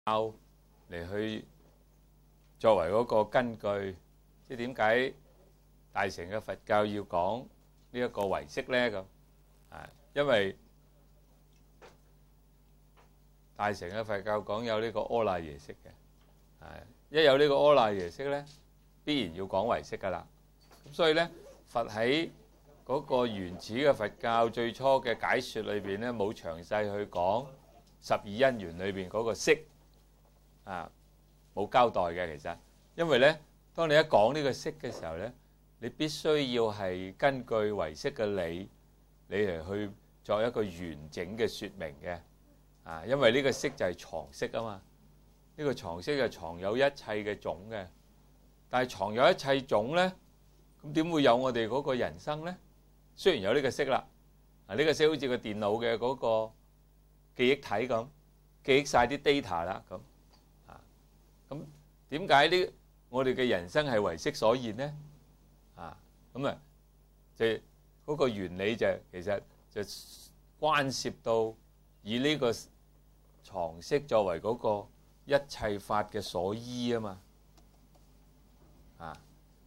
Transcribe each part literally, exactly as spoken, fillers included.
教嚟去作為嗰個根據，即係點解大乘嘅佛教要講呢一個唯識咧？咁啊，因為大乘嘅佛教講有呢個阿賴耶識嘅，啊，一有呢個阿賴耶識咧，必然要講唯識噶啦。咁所以咧，佛喺嗰個原始嘅佛教最初嘅解說裏邊咧，冇詳細去講十二因緣裏邊嗰個識啊，冇交代嘅其實，因為咧，當你一講呢個識嘅時候咧，你必須要係根據唯識嘅理，你嚟去作一個完整嘅說明嘅啊，因為呢個識就係常識啊嘛，呢個常識就藏有一切嘅種嘅，但係藏有一切種咧，咁點會有我哋嗰個人生咧？雖然有呢個識啦，啊呢個識好似個電腦嘅嗰個記憶體咁，記憶晒啲 data 啦咁啊，咁點解呢？我哋嘅人生係唯識所現呢？啊，咁啊，即係嗰個原理就其實就關涉到以呢個常識作為嗰個一切法嘅所依啊嘛，啊，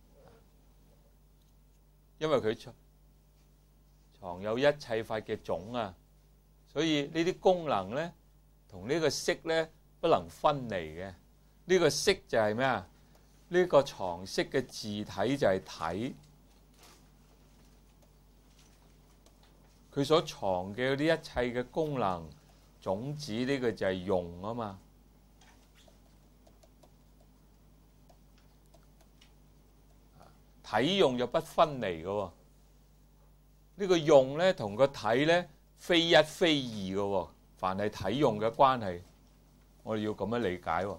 因為佢藏有一切法嘅種啊，所以呢啲功能咧同呢個識咧不能分離嘅。呢個識就係咩啊？呢個常識嘅自體就係體，佢所藏嘅嗰啲一切嘅功能種子，呢個就係用啊嘛。體用就不分離嘅喎。呢個用咧同個體咧非一非二嘅喎，凡係體用嘅關係，我哋要咁樣理解喎。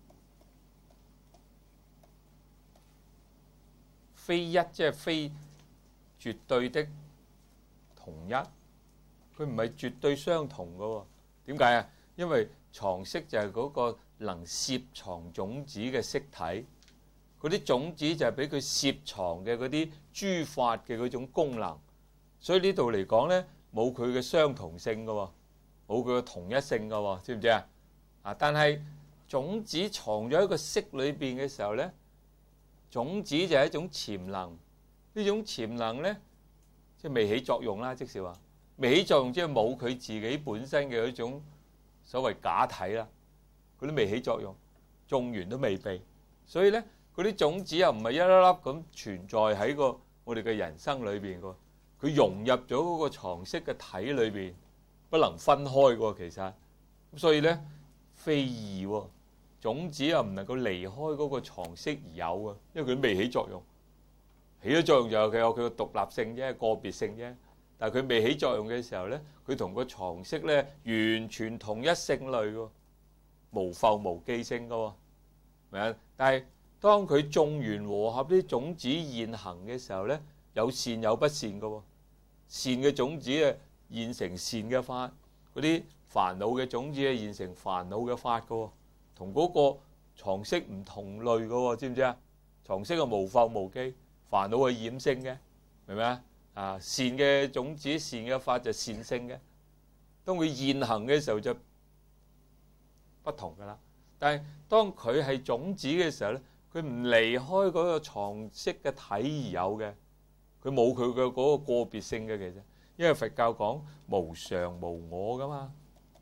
非一即係非絕對的同一，佢唔係絕對相同嘅喎。點解啊？因為常識就係嗰個能攝藏種子嘅識體，嗰啲種子就係俾佢攝藏嘅嗰啲諸法嘅嗰種功能。所以呢度嚟講咧，冇佢嘅相同性嘅喎，冇佢嘅同一性嘅喎，知唔知啊？啊！但係種子藏咗喺個識裏邊嘅時候咧，種子就係一種潛能。呢種潛能咧，即係未起作用啦，即是話未起作用，即係冇佢自己本身嘅一種所謂假體啦。佢都未起作用，種完都未備，所以咧嗰啲種子又唔係一粒粒咁存在喺個我哋嘅人生裏邊嘅。佢融入咗嗰個常識嘅體裏邊，不能分開喎。其實咁，所以咧非異喎，種子又唔能夠離開嗰個常識而有嘅，因為佢未起作用。起咗作用就有佢有佢嘅獨立性啫，個別性啫。但係佢未起作用嘅時候咧，佢同個常識咧完全同一性類嘅，無復無記性嘅喎，明啊？但係當佢種完和合啲種子現行嘅時候咧，有善有不善嘅喎。善嘅種子啊，現成善嘅法；嗰啲煩惱嘅種子啊，現成煩惱嘅法嘅喎。同嗰個常識唔同類嘅喎，知唔知啊？常識係無復無記，煩惱係染性嘅，明唔明啊？啊，善嘅種子、善嘅法就善性嘅。當佢現行嘅時候就不同㗎啦。但係當佢係種子嘅時候咧，佢唔離開嗰個常識嘅體而有嘅。佢冇佢嘅嗰個個別性嘅，其實，因為佛教講無常無我噶嘛，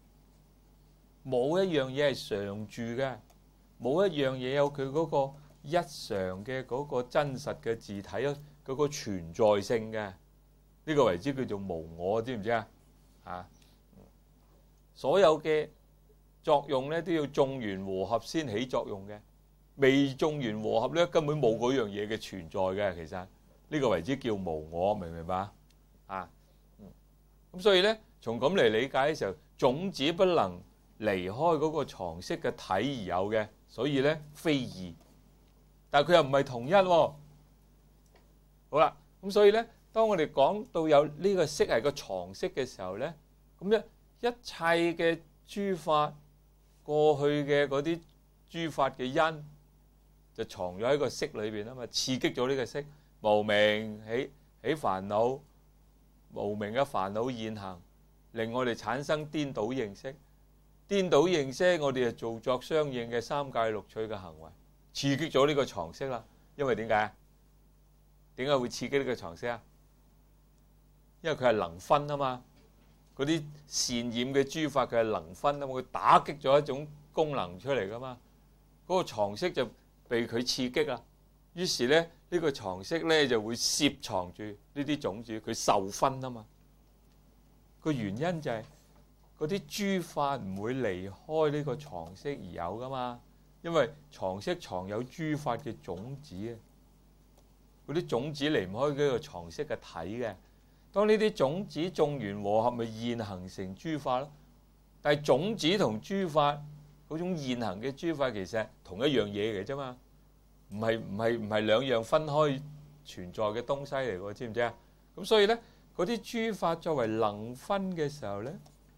冇一樣嘢係常住嘅，冇一樣嘢有佢嗰個一常嘅嗰個真實嘅自體嗰個存在性嘅，呢個為之叫做無我，知唔知啊？啊，所有嘅作用咧都要種完和合先起作用嘅，未種完和合咧根本冇嗰樣嘢嘅存在嘅，其實。呢個為之叫無我，明唔明白啊？咁所以咧，從咁嚟理解嘅時候，種子不能離開嗰個常識嘅體而有嘅，所以咧非異。但係佢又唔係同一喎。好啦，咁所以咧，當我哋講到有呢個識係個常識嘅時候咧，咁一一切嘅諸法過去嘅嗰啲諸法嘅因，就藏咗喺個識裏邊啊嘛，刺激咗呢個識。無明起起煩惱，無明嘅煩惱現行，令我哋產生顛倒認識。 顛倒認識，我哋就做作相應嘅三界六趣嘅行為，刺激咗呢個床識啦。因為點解？點解會刺激呢個床識啊？因為佢係能分啊嘛，嗰啲善染嘅諸法佢係能分啊嘛，佢打擊咗一種功能出嚟噶嘛，嗰、那個床識就被佢刺激啦。於是咧，呢、這個床識咧就會攝藏住呢啲種子，佢受分啊嘛。個原因就係嗰啲諸法唔會離開呢個床識而有噶嘛，因為床識藏有諸法嘅種子啊。嗰啲種子離唔開呢個床識嘅體嘅。當呢啲種子種完和合，咪現行成諸法咯。但係種子同諸法嗰種現行嘅諸法其實係同一樣嘢嚟啫嘛，唔係唔係唔係兩樣分開存在嘅東西嚟喎，知唔知啊？咁所以咧，嗰啲諸法作為能分嘅時候咧，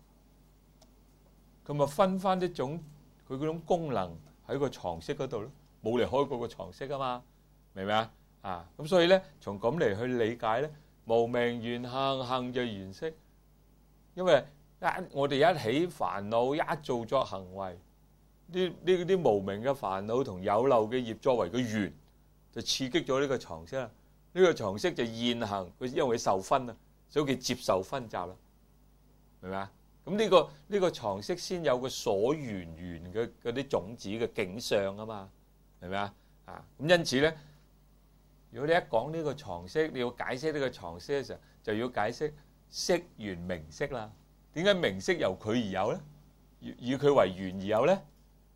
咁咪分翻啲種佢嗰種功能喺個床識嗰度咯，冇離開過個床識啊嘛，明唔明啊？啊，咁所以咧，從咁嚟去理解咧。無明緣行，行就緣識，因為一我哋一起煩惱，一做作行為，呢呢啲無明嘅煩惱同有漏嘅業作為個緣，就刺激咗呢個床識啦。呢、這個床識就現行，佢因為佢受分啊，所以佢接受分集啦，明唔明啊？咁呢、這個呢、這個床識先有個所緣緣嘅嗰啲種子嘅景象啊嘛，明唔明啊？啊，咁因此咧。如果你一講呢個床識，你要解釋呢個床識嘅時候，就要解釋識緣名色啦。點解名色由佢而有咧？以佢為緣而有咧？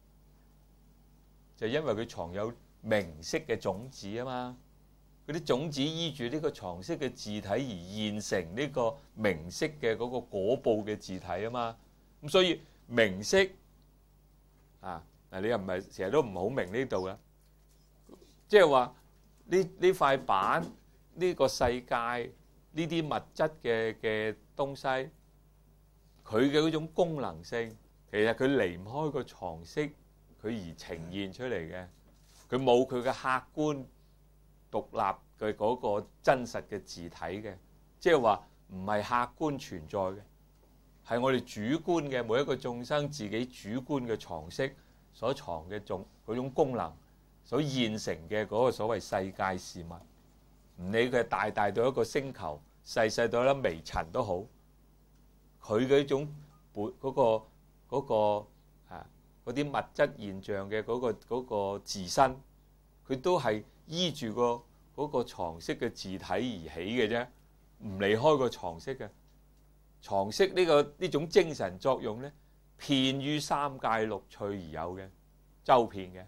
就因為佢藏有名色嘅種子啊嘛。嗰啲種子依住呢個床識嘅自體而現成呢個名色嘅嗰個果報嘅自體啊嘛。咁所以名色啊，嗱你又唔係成日都唔好明呢度嘅，即係話。呢呢塊板，呢、呢個世界，呢啲物質嘅嘅東西，佢嘅嗰種功能性，其實佢離唔開個床識，佢而呈現出嚟嘅。佢冇佢嘅客觀獨立嘅嗰個真實嘅自體嘅，即係話唔係客觀存在嘅，係我哋主觀嘅每一個眾生自己主觀嘅床識所藏嘅種嗰種功能。所現成嘅嗰個所謂世界事物，唔理佢係大大到一個星球，細細到一粒微塵都好，佢嘅一種本嗰個嗰個啊嗰啲物質現象嘅嗰個嗰個自身，佢都係依住個嗰個床識嘅自體而起嘅啫，唔離開個床識嘅。床識呢個呢種精神作用咧，遍於三界六趣而有嘅，周遍嘅。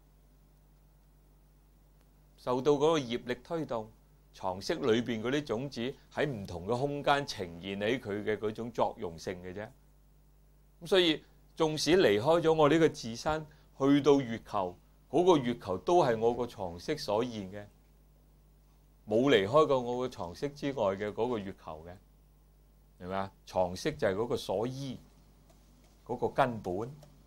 受到嗰個業力推動，床識裏邊嗰啲種子喺唔同嘅空間呈現起佢嘅嗰種作用性嘅啫。咁所以縱使離開咗我呢個自身，去到月球，嗰個月球都係我個床識所現嘅，冇離開過我個床識之外嘅嗰個月球嘅，明唔明啊？床識就係嗰個所依，嗰個根本。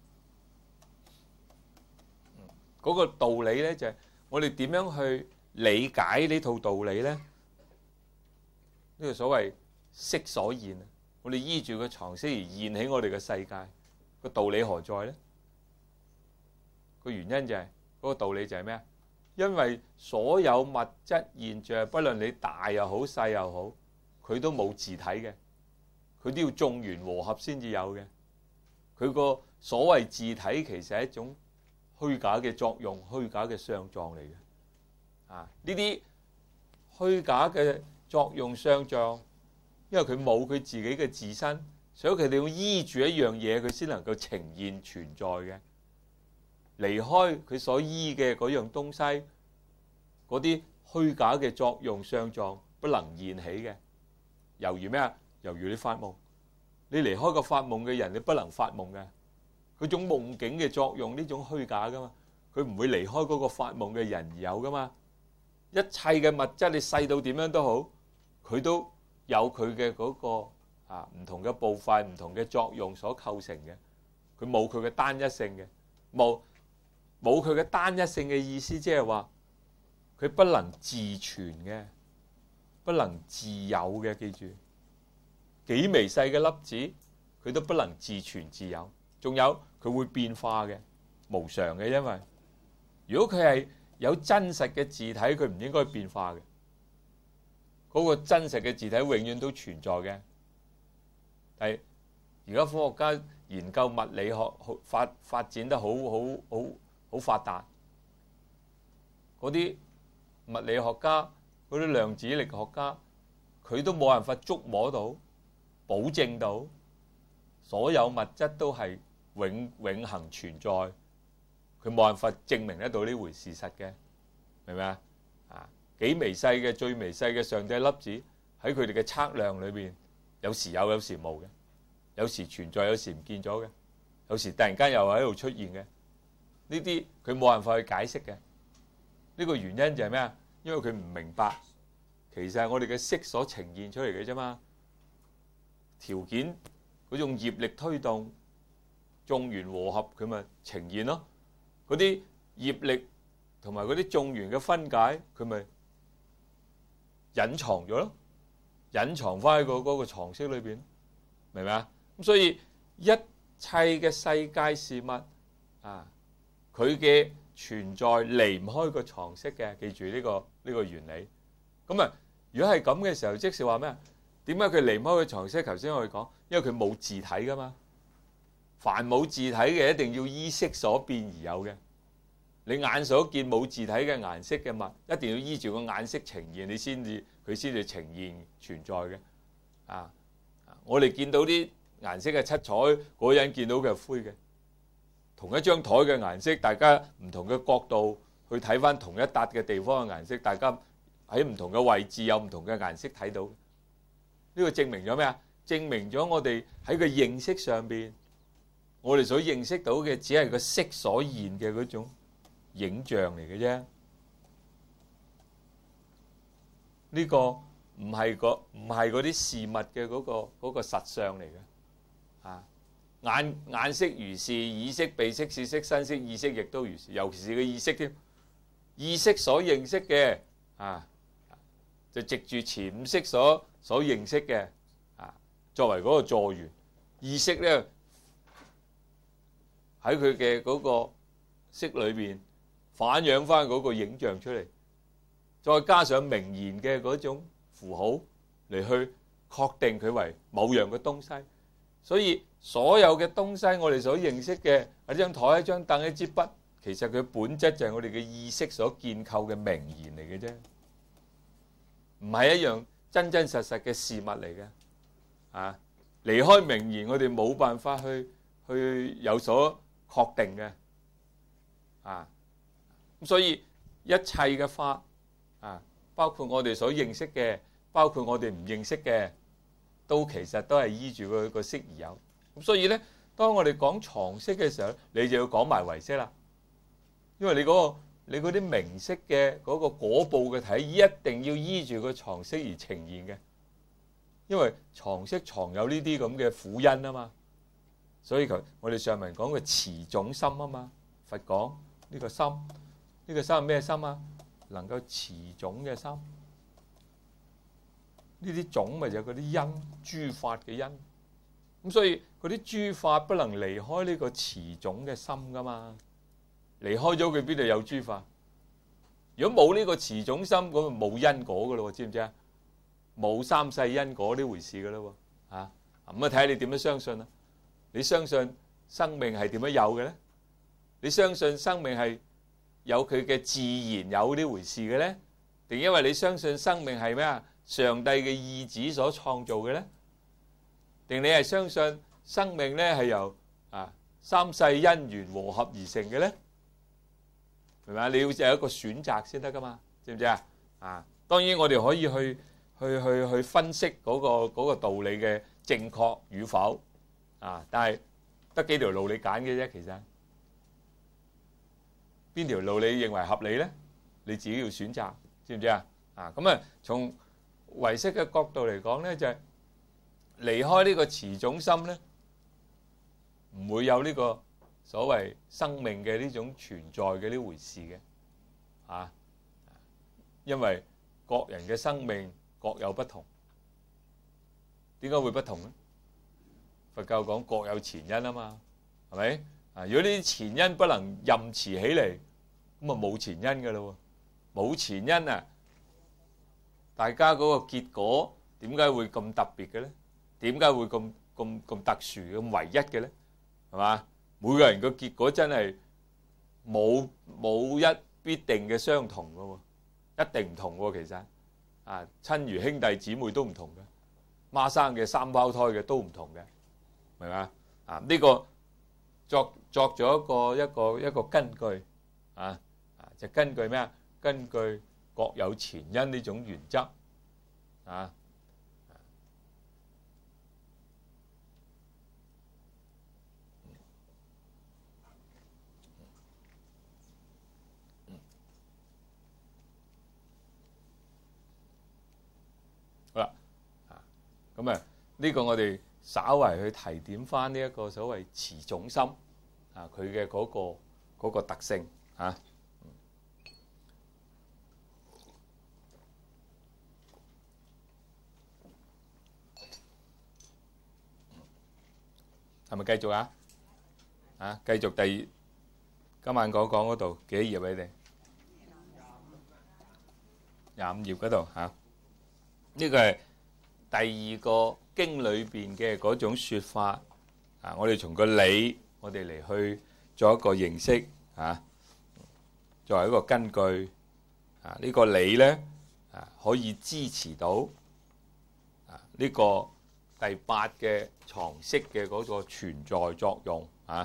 嗰個道理咧就係。我哋點樣去理解呢套道理咧？呢、這個所謂識所現，我哋依住個床識而現起我哋嘅世界，個道理何在咧？個原因就係、是、嗰、那個道理就係咩啊？因為所有物質現象，不論你大又好細又好，佢都冇自體嘅，佢都要眾緣和合先至有嘅。佢個所謂自體其實係一種虛假嘅作用，虛假嘅相狀嚟嘅。啊，呢啲虛假嘅作用相狀，因為佢冇佢自己嘅自身，所以佢哋要依住一樣嘢，佢先能夠呈現存在嘅。離開佢所依嘅嗰樣東西，嗰啲虛假嘅作用相狀不能現起嘅。猶如咩啊？猶如你發夢，你離開個發夢嘅人，你不能發夢嘅。嗰種夢境嘅作用，呢種虛假噶嘛，佢唔會離開嗰個發夢嘅人而有噶嘛。一切嘅物質，你細到點樣都好，佢都有佢嘅嗰個啊唔同嘅部分、唔同嘅作用所構成嘅。佢冇佢嘅單一性嘅，冇冇佢嘅單一性嘅意思，即係話佢不能自存嘅，不能自有嘅。記住，幾微細嘅粒子，佢都不能自存自有。 仲有佢會變化嘅，無常嘅。因為如果佢係有真實嘅字體，佢唔應該變化嘅。嗰個真實嘅字體永遠都存在嘅。係而家科學家研究物理學發發展得好好好好發達，嗰啲物理學家、嗰啲量子力學家，佢都冇辦法捉摸到、保證到所有物質都係永永恆存在。佢冇辦法證明得到呢回事實嘅，明唔明啊？啊，幾微細嘅、最微細嘅上帝粒子喺佢哋嘅測量裏邊，有時有，有時冇嘅。有時存在，有時唔見咗嘅，有時突然間又喺度出現嘅。呢啲佢冇辦法去解釋嘅。呢個原因就係咩啊？因為佢唔明白，其實係我哋嘅色所呈現出嚟嘅啫嘛。條件嗰種業力推動，眾緣和合，佢咪呈現咯。嗰啲業力同埋嗰啲眾緣嘅分解，佢咪隱藏咗咯，隱藏翻喺個嗰個藏識裏邊，明唔明啊？咁所以一切嘅世界事物啊，佢嘅存在離唔開個藏識嘅，記住呢個呢個原理。咁啊，如果係咁嘅時候，即是話咩啊？點解佢離唔開個藏識？頭先我哋講，因為佢冇自體噶嘛。凡冇自體嘅，一定要依色所變而有嘅。你眼所見冇自體嘅顏色嘅物，一定要依住個顏色呈現，你先至佢先至呈現存在嘅。啊，我哋見到啲顏色嘅七彩，嗰個人見到佢係灰嘅。同一張台嘅顏色，大家唔同嘅角度去睇翻同一笪嘅地方嘅顏色，大家喺唔同嘅位置有唔同嘅顏色睇到。呢個證明咗咩啊？證明咗我哋喺個認識上邊，我哋所認識到嘅只係個色所現嘅嗰種影像嚟嘅啫。呢個唔係個唔係嗰啲事物嘅嗰個嗰個實相嚟嘅。啊，眼眼識如是，耳識、鼻識、舌識、身識、意識亦都如是，尤其是個意識添。意識所認識嘅啊，就藉住前五識所所認識嘅啊，作為嗰個助緣。意識咧喺佢嘅嗰個識裏邊反映翻嗰個影像出嚟，再加上名言嘅嗰種符號嚟去確定佢為某樣嘅東西。所以所有嘅東西，我哋所認識嘅一張台、一張凳、一支筆，其實佢本質就係我哋嘅意識所建構嘅名言嚟嘅啫，唔係一樣真真實實嘅事物嚟嘅。啊，離開名言，我哋冇辦法去去有所確定嘅。啊，咁所以一切嘅法啊，包括我哋所認識嘅，包括我哋唔認識嘅，都其實都係依住個個識而有。咁所以咧，當我哋講藏識嘅時候，你就要講埋唯識啦。因為你嗰個你嗰啲名色嘅嗰個果報嘅體，一定要依住個藏識而呈現嘅。因為藏識藏有呢啲咁嘅苦因啊嘛。所以佢我哋上文講嘅持種心啊嘛，佛講呢個心，呢個心係咩心啊？能夠持種嘅心。呢啲種咪就係嗰啲因，諸法嘅因。咁所以嗰啲諸法不能離開呢個持種嘅心噶嘛。離開咗佢邊度有諸法？如果冇呢個持種心，咁就冇因果噶咯，知唔知啊？冇三世因果呢回事噶咯喎。啊，咁啊睇下你點樣相信啊？你相信生命係點樣有嘅咧？你相信生命係有佢嘅自然有呢回事嘅咧？定因為你相信生命係咩啊？上帝嘅意志所創造嘅咧？定你係相信生命咧係由啊三世因緣和合而成嘅咧？明白？你要有一個選擇先得噶嘛？知唔知啊？啊，當然我哋可以去去去去分析嗰個嗰個道理嘅正確與否啊，但係得幾條路你揀嘅啫，其實邊條路你認為合理咧？你自己要選擇，知唔知啊？啊，咁啊，從唯識嘅角度嚟講咧，就係離開呢個持種心咧，唔會有呢個所謂生命嘅呢種存在嘅呢回事嘅，啊，因為各人嘅生命各有不同，點解會不同咧？佛教講各有前因啊嘛， 係咪？啊，如果呢啲前因不能任持起嚟，咁啊冇前因㗎咯喎，冇前因啊，大家嗰個結果點解會咁特別嘅咧？點解會咁咁咁特殊咁唯一嘅咧？係嘛？每個人個結果真係冇冇一必定嘅相同㗎喎，一定唔同喎。其實啊，親如兄弟姊妹都唔同嘅，孖生嘅、三胞胎嘅都唔同嘅，明嘛？啊，呢個作作咗一個一個一個根據啊啊，就根據咩啊？根據各有前因呢種原則啊。好啦，啊，咁啊，呢個我哋稍為去提點翻呢一個所謂持重心啊，佢嘅嗰個嗰個特性嚇。係咪繼續啊？啊，繼續第二今晚講講嗰度幾頁畀你哋？廿五頁嗰度嚇。呢個係第二個經裏邊嘅嗰種説法啊！我哋從個理，我哋嚟去做一個認識啊，作為一個根據啊，呢個理咧啊，可以支持到啊呢個第八嘅藏識嘅嗰個存在作用啊。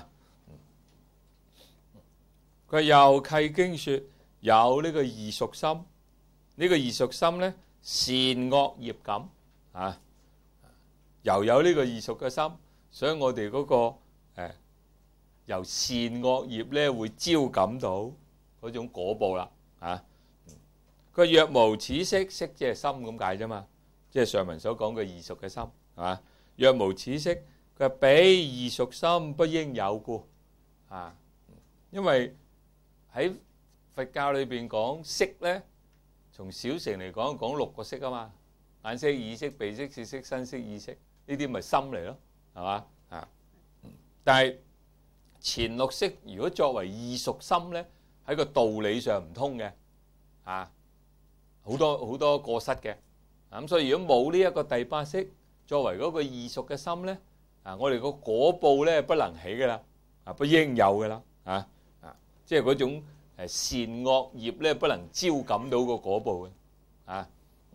佢又契經説有呢個異熟心，呢個異熟心咧。善惡業感啊，又有呢個異熟嘅心，所以我哋嗰、那個誒、哎、由善惡業咧會招感到嗰種果報啦啊。佢若無此識，識即係心咁解啫嘛，即係上文所講嘅異熟嘅心係嘛。若無此識，佢話彼異熟心不應有故啊，因為喺佛教裏邊講識咧。從小乘嚟講，講六個識啊嘛，眼識、耳識、鼻識、舌識、身識、意識，呢啲咪心嚟咯，係嘛啊？但係前六識如果作為異熟心咧，喺個道理上唔通嘅啊，好多好多過失嘅。咁所以如果冇呢一個第八識作為嗰個異熟嘅心咧，啊，我哋個果報咧不能起噶啦，啊，不應有噶啦，啊啊，即係嗰種。誒善惡業咧不能招感到個果報嘅啊，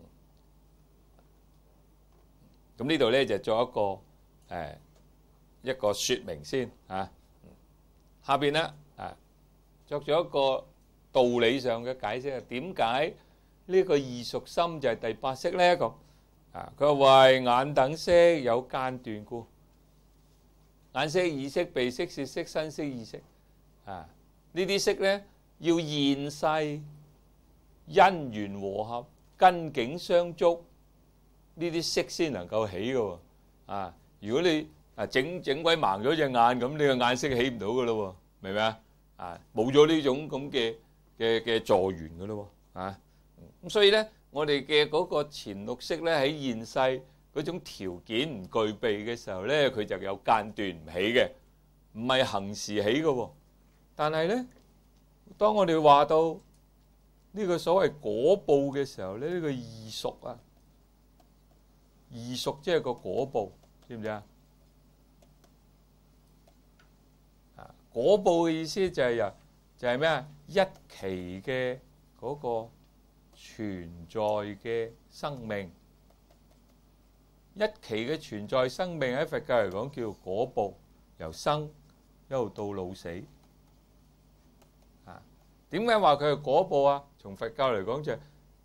咁呢度咧就作一個誒一個説明先啊。下邊咧啊作咗一個道理上嘅解釋啊，點解呢個異熟心就係第八識咧？咁啊，佢話為眼等識有間斷故，眼識、耳識、鼻識、舌識、身識、意識啊，呢啲識咧。要現世因緣和合、根境相觸，呢啲識先能夠起嘅喎。啊，如果你啊整整鬼盲咗隻眼，咁呢個眼識起唔到嘅咯喎，明唔明啊？啊，冇咗呢種咁嘅嘅嘅助緣嘅咯喎。啊，咁所以咧，我哋嘅嗰個前六識咧喺現世嗰種條件唔具備嘅時候咧，佢就有間斷唔起嘅，唔係恆時起嘅喎。但係咧。當我哋話到呢個所謂果報嘅時候咧，呢、這個異熟啊，異熟即係個果報，知唔知啊？啊，果報嘅意思就係由就係咩啊？一期嘅嗰個存在嘅生命，一期嘅存在生命喺佛教嚟講叫做果報，由生一路到老死。點解話佢係果報啊？從佛教嚟講就係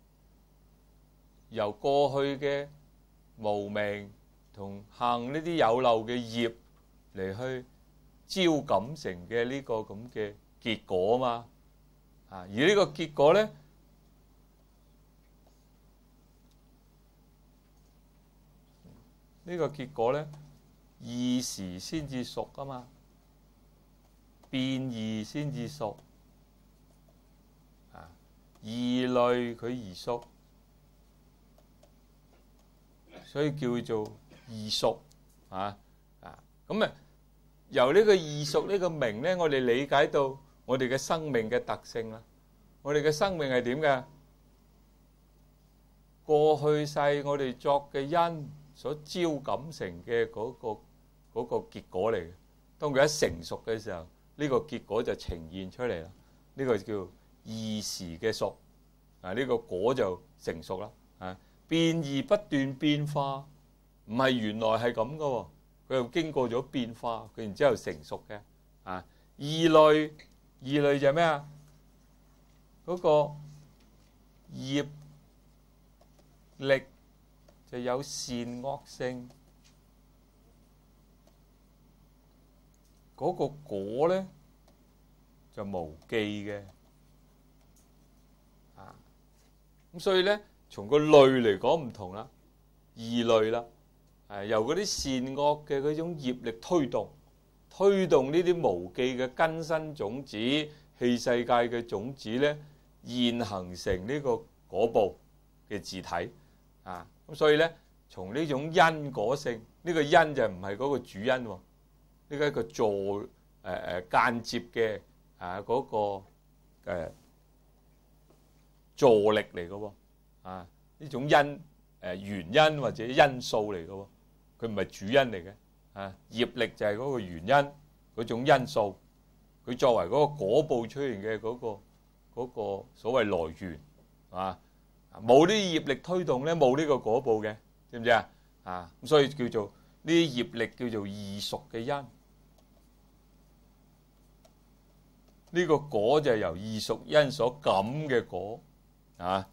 由過去嘅無明同行呢啲有漏嘅業嚟去招感成嘅呢個咁嘅結果啊嘛。啊，而呢個結果咧，呢個結果咧，異時先至熟啊嘛，變異先至熟。異類佢異熟，所以叫做異熟啊啊！咁啊， 由呢個異熟呢個名咧，我哋理解到我哋嘅生命嘅特性啦。我哋嘅生命係點嘅？過去世我哋作嘅因所招感成嘅嗰個嗰個結果嚟嘅。當佢一成熟嘅時候，呢個結果就呈現出嚟啦。呢個叫異時嘅熟啊，呢個果就成熟啦。啊，變異不斷變化，唔係原來係咁嘅，佢又經過咗變化，佢然之後成熟嘅。啊，異類，異類就係咩啊？嗰個業力就有善惡性，嗰個果咧就無記嘅。啊，咁所以咧，從個類嚟講唔同啦，異類啦，係由嗰啲善惡嘅嗰種業力推動，推動呢啲無記嘅根身種子、器世界嘅種子咧，現行成呢個果報嘅自體。啊，咁所以咧，從呢種因果性，呢、這個因就唔係嗰個主因喎，呢、這個係一個助誒誒、呃、間接嘅啊嗰、那個、呃、助力嚟嘅喎。啊，呢種因誒、呃、原因或者因素嚟嘅喎，佢唔係主因嚟嘅。啊，業力就係嗰個原因嗰種因素，佢作為嗰個果報出現嘅嗰、那個嗰、那個所謂來源啊。冇呢啲業力推動咧，冇呢個果報嘅，知唔知啊？啊，咁所以叫做呢啲業力叫做異熟嘅因，呢、這個果就係由異熟因所感嘅果啊。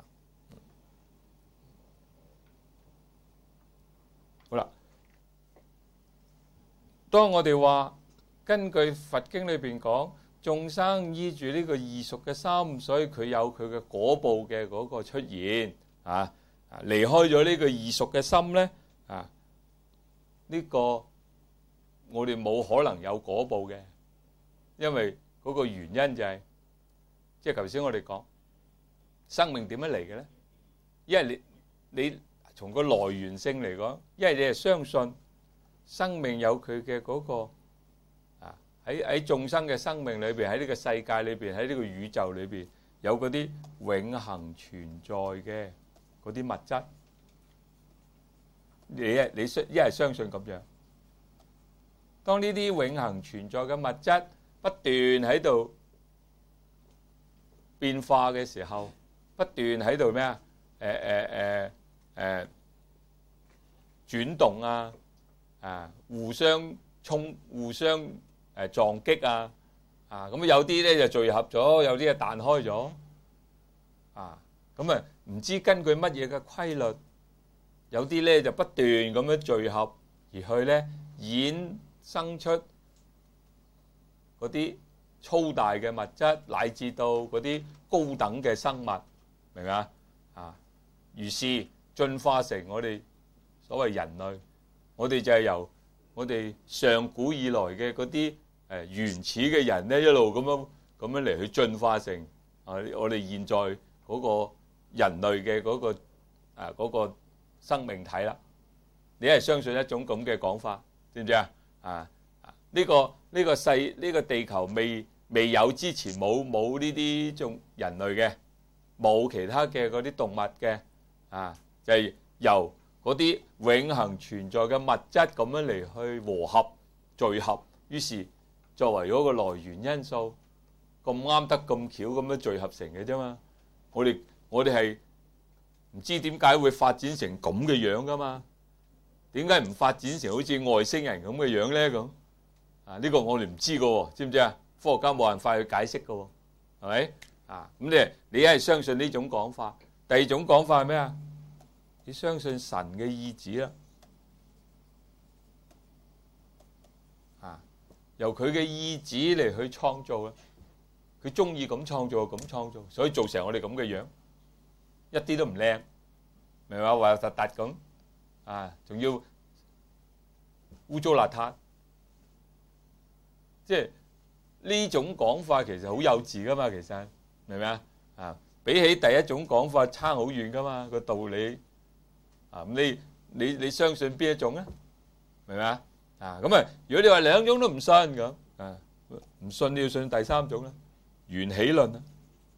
好啦，當我哋話根據佛經裏邊講，眾生依住呢個異熟嘅心，所以佢有佢嘅果報嘅嗰個出現啊。離開咗呢個異熟嘅心咧，啊，呢個我哋冇可能有果報嘅，因為嗰個原因就係，即係頭先我哋講生命點樣嚟嘅咧？因為你你從個來源性嚟講，因為你係相信生命有佢嘅嗰個。喺喺眾生嘅生命裏邊，喺呢個世界裏邊，喺呢個宇宙裏邊，有嗰啲永恆存在嘅嗰啲物質。你一你相一係相信咁樣。當呢啲永恆存在嘅物質不斷喺度變化嘅時候，不斷喺度咩啊？誒誒誒誒轉動啊！啊，互相衝，互相。誒撞擊啊！啊咁有啲咧就聚合咗，有啲就彈開咗。啊咁啊，唔知根據乜嘢嘅規律，有啲咧就不斷咁樣聚合而去咧衍生出嗰啲粗大嘅物質，乃至到嗰啲高等嘅生物，明唔明啊？啊，於是進化成我哋所謂人類，我哋就係由我哋上古以來嘅嗰啲誒原始嘅人咧，一路咁樣咁樣嚟去進化成啊！我哋現在嗰個人類嘅嗰個啊嗰個生命體啦，你係相信一種咁嘅講法，知唔知啊？啊！呢個呢個世呢個地球未未有之前，冇冇呢啲種人類嘅，冇其他嘅嗰啲動物嘅啊，就係由嗰啲永恆存在嘅物質咁樣嚟去和合聚合，於是作為嗰個來源因素，咁啱得咁巧咁樣聚合成嘅啫嘛。我哋我哋係唔知點解會發展成咁嘅樣噶嘛？點解唔發展成好似外星人咁嘅樣咧？咁啊呢個我哋唔知噶喎，知唔知啊？科學家冇辦法去解釋噶喎，係咪啊？咁你你係相信呢種講法？第二種講法係咩啊？你相信神嘅意志啦，啊，由佢嘅意志嚟去創造啦，佢中意咁創造就咁創造，所以做成我哋咁嘅樣，一啲都唔靚，明嘛？核核突突咁，啊，仲要污糟邋遢，即係呢種講法其實好幼稚噶嘛，其實明唔明啊？啊，比起第一種講法差好遠噶嘛，個道理。啊！咁你你你相信邊一種啊？明唔明啊？ 啊，咁啊，如果你話兩種都唔信咁，啊，唔信你要信第三種啦，緣起論啊，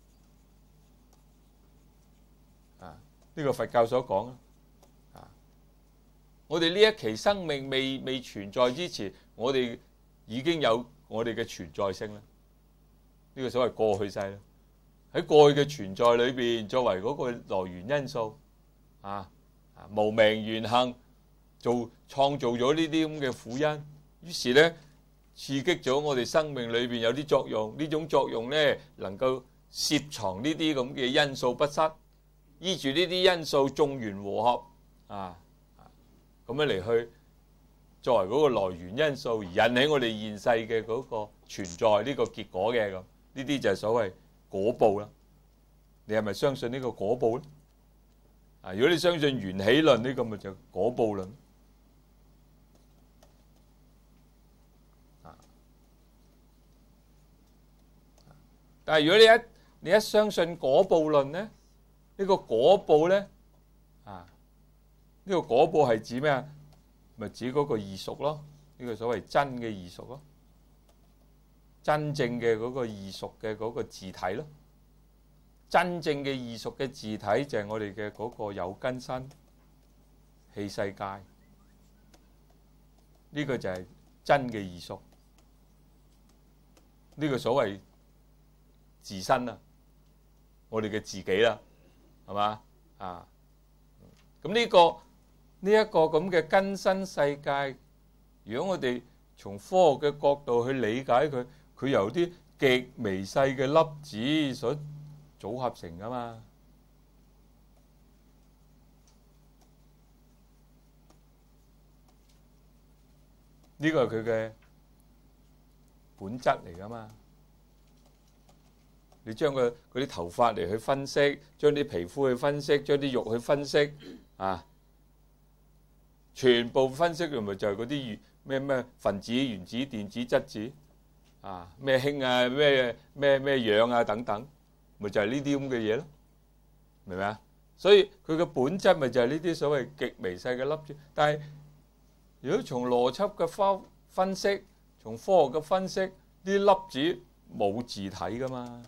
啊，呢個佛教所講啊，啊，我哋呢一期生命未未存在之前，我哋已經有我哋嘅存在性啦，呢個所謂過去世啦，喺過去嘅存在裏邊，作為嗰個來源因素，啊，啊，無明緣行。做創造咗呢啲咁嘅苦因，於是咧刺激咗我哋生命裏邊有啲作用，呢種作用咧能夠攝藏呢啲咁嘅因素不失，依住呢啲因素眾緣和合啊，咁樣嚟去作為嗰個來源因素而引起我哋現世嘅嗰個存在呢個結果嘅咁，呢啲就係所謂果報啦。你係咪相信呢個果報咧？啊，如果你相信緣起論呢個咪就果報論。但係如果你一你一相信果報論咧，呢個果報咧啊，呢個果報係指咩啊？咪指嗰個異熟咯，呢個所謂真嘅異熟咯，真正嘅嗰個異熟嘅嗰個自體咯，真正嘅異熟嘅自體就係我哋嘅嗰個有根身器世界，呢個就係真嘅異熟，呢個所謂自身啊，我哋嘅自己啦，係嘛啊？咁呢個呢一個咁嘅根身世界，如果我哋從科學嘅角度去理解佢，佢由啲極微細嘅粒子所組合成噶嘛？呢個係佢嘅本質嚟噶嘛？你將佢嗰啲頭髮嚟去分析，將啲皮膚去分析，將啲肉去分析，啊，全部分析，咪就係嗰啲咩咩分子、原子、電子、質子，啊，咩氫啊，咩咩咩氧啊等等，咪就係呢啲咁嘅嘢咯，明唔明啊？所以佢嘅本質咪就係呢啲所謂極微細嘅粒子。但係如果從邏輯嘅分分析，從科學嘅分析，呢啲粒子冇自體噶嘛？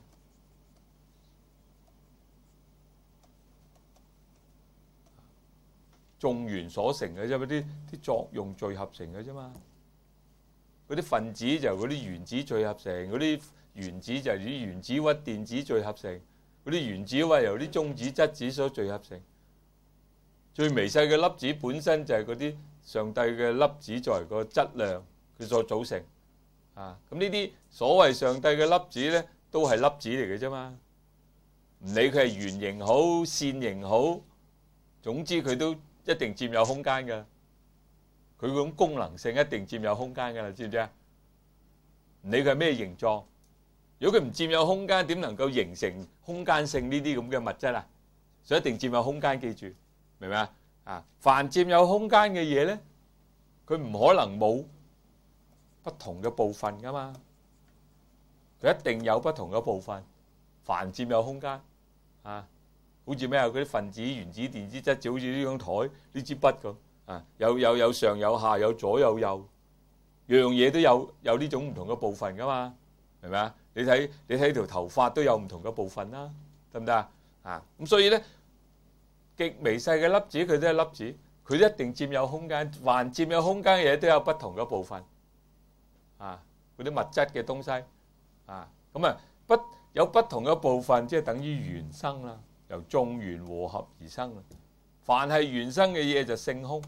眾緣所成嘅啫，啲啲作用聚合成嘅啫嘛。嗰啲分子就嗰啲原子聚合成，嗰啲原子就係啲原子屈電子聚合成，嗰啲原子屈由啲中子質子所聚合成。最微細嘅粒子本身就係嗰啲上帝嘅粒子作為個質量佢所組成。啊，咁呢啲所謂上帝嘅粒子咧，都係粒子嚟嘅啫嘛。唔理佢係圓形好、線形好，總之佢都一定佔有空間㗎，佢嗰種功能性一定佔有空間㗎啦，知唔知啊？唔理佢係咩形狀，如果佢唔佔有空間，點能夠形成空間性呢啲咁嘅物質啊？所以一定佔有空間，記住，明唔明啊？啊，凡佔有空間嘅嘢咧，佢唔可能冇不同嘅部分㗎嘛，佢一定有不同嘅部分。凡佔有空間啊。好似咩啊？嗰啲分子、原子、電子、質子，好似呢張台、呢支筆咁啊，有有有上有下，有左有右，樣嘢都有有呢種唔同嘅部分噶嘛，係咪啊？你睇你睇條頭髮都有唔同嘅部分啦，得唔得啊？啊，咁所以咧，極微細嘅粒子佢都係粒子，佢都一定佔有空間。凡佔有空間嘅嘢都有不同嘅部分啊，嗰啲物質嘅東西啊，咁啊不有不同嘅部分，即係等於緣生啦。由眾緣和合而生，凡係緣生嘅嘢就性空。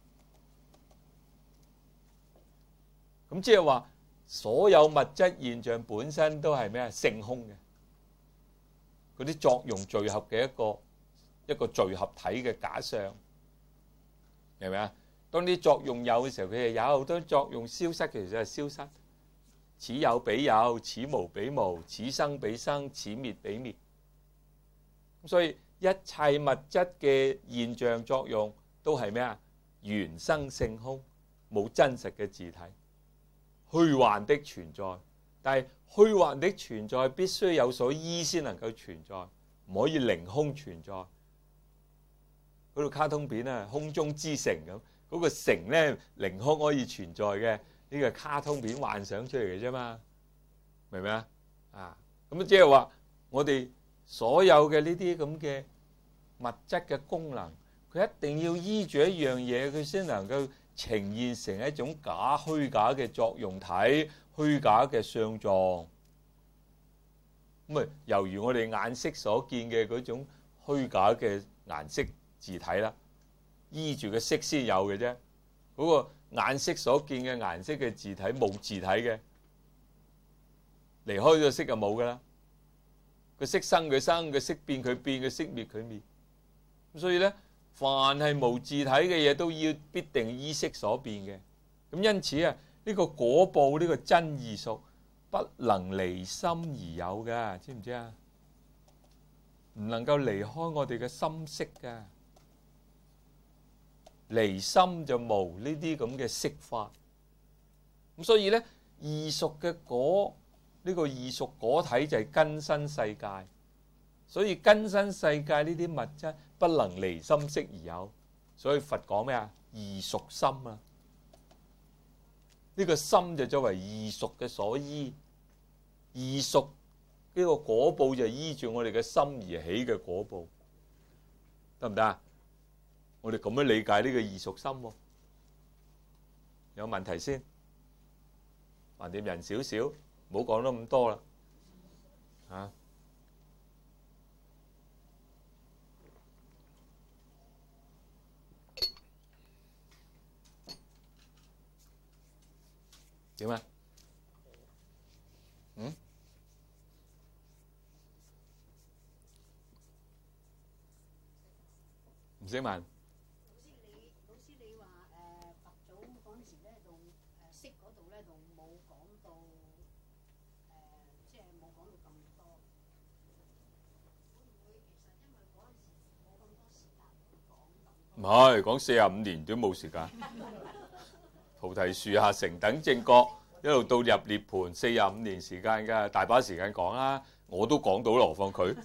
咁即係話，所有物質現象本身都係咩啊？性空嘅。嗰啲作用聚合嘅一個一個聚合體嘅假象，明唔明啊？當啲作用有嘅時候，佢係有；當作用消失嘅時候，係消失。此有彼有，此無彼無，此生彼生，此滅彼滅。所以一切物質嘅現象作用都係咩啊？緣生性空，冇真實嘅自體，虛幻的存在。但係虛幻的存在必須有所依先能夠存在，唔可以凌空存在。嗰套卡通片啊，空中之城咁， 嗰個城咧凌空可以存在嘅，呢個卡通片幻想出嚟嘅啫嘛，明唔明啊？啊，咁即係話我哋所有嘅呢啲咁嘅物質嘅功能，佢一定要依住一樣嘢，佢先能夠呈現成一種假虛假嘅作用體、虛假嘅相狀。咁啊，猶如我哋眼色所見嘅嗰種虛假嘅顏色字體啦，依住個色先有嘅啫。嗰個眼色所見嘅顏色嘅字體冇字體嘅，離開咗色就冇噶啦。個色生佢生，個色變佢變，個色滅佢滅。咁所以咧，凡係無字體嘅嘢都要必定依色所變嘅。咁因此啊，呢個果報呢個真異熟不能離心而有嘅，知唔知啊？唔能夠離開我哋嘅心識嘅。離心就無呢啲咁嘅色法，咁所以咧，異熟嘅果呢、呢個異熟果體就係根身世界，所以根身世界呢啲物質不能離心識而有，所以佛講咩啊？異熟心啊，呢、呢個心就作為異熟嘅所依，異熟呢個果報就依住我哋嘅心而起嘅果報，得唔得啊？我哋咁樣理解呢個異熟心喎，有問題先，還掂人少少，唔好講得咁多啦，嚇。點啊？嗯？唔識問。唔係講四十五年都冇時間，菩提樹下成等正覺，一路到入涅盤，四十五年時間㗎，大把時間講啦。我都講到，何況佢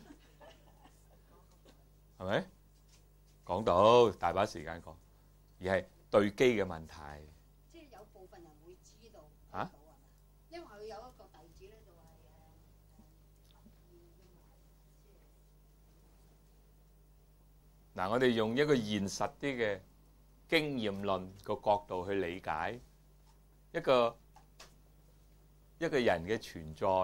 係咪？講到大把時間講，而係對機嘅問題。 即係有部分人會知道嚇， 因為佢有一個弟子咧，就係誒嗱，我哋用一個現實啲嘅經驗論個角度去理解一個一個人嘅存在，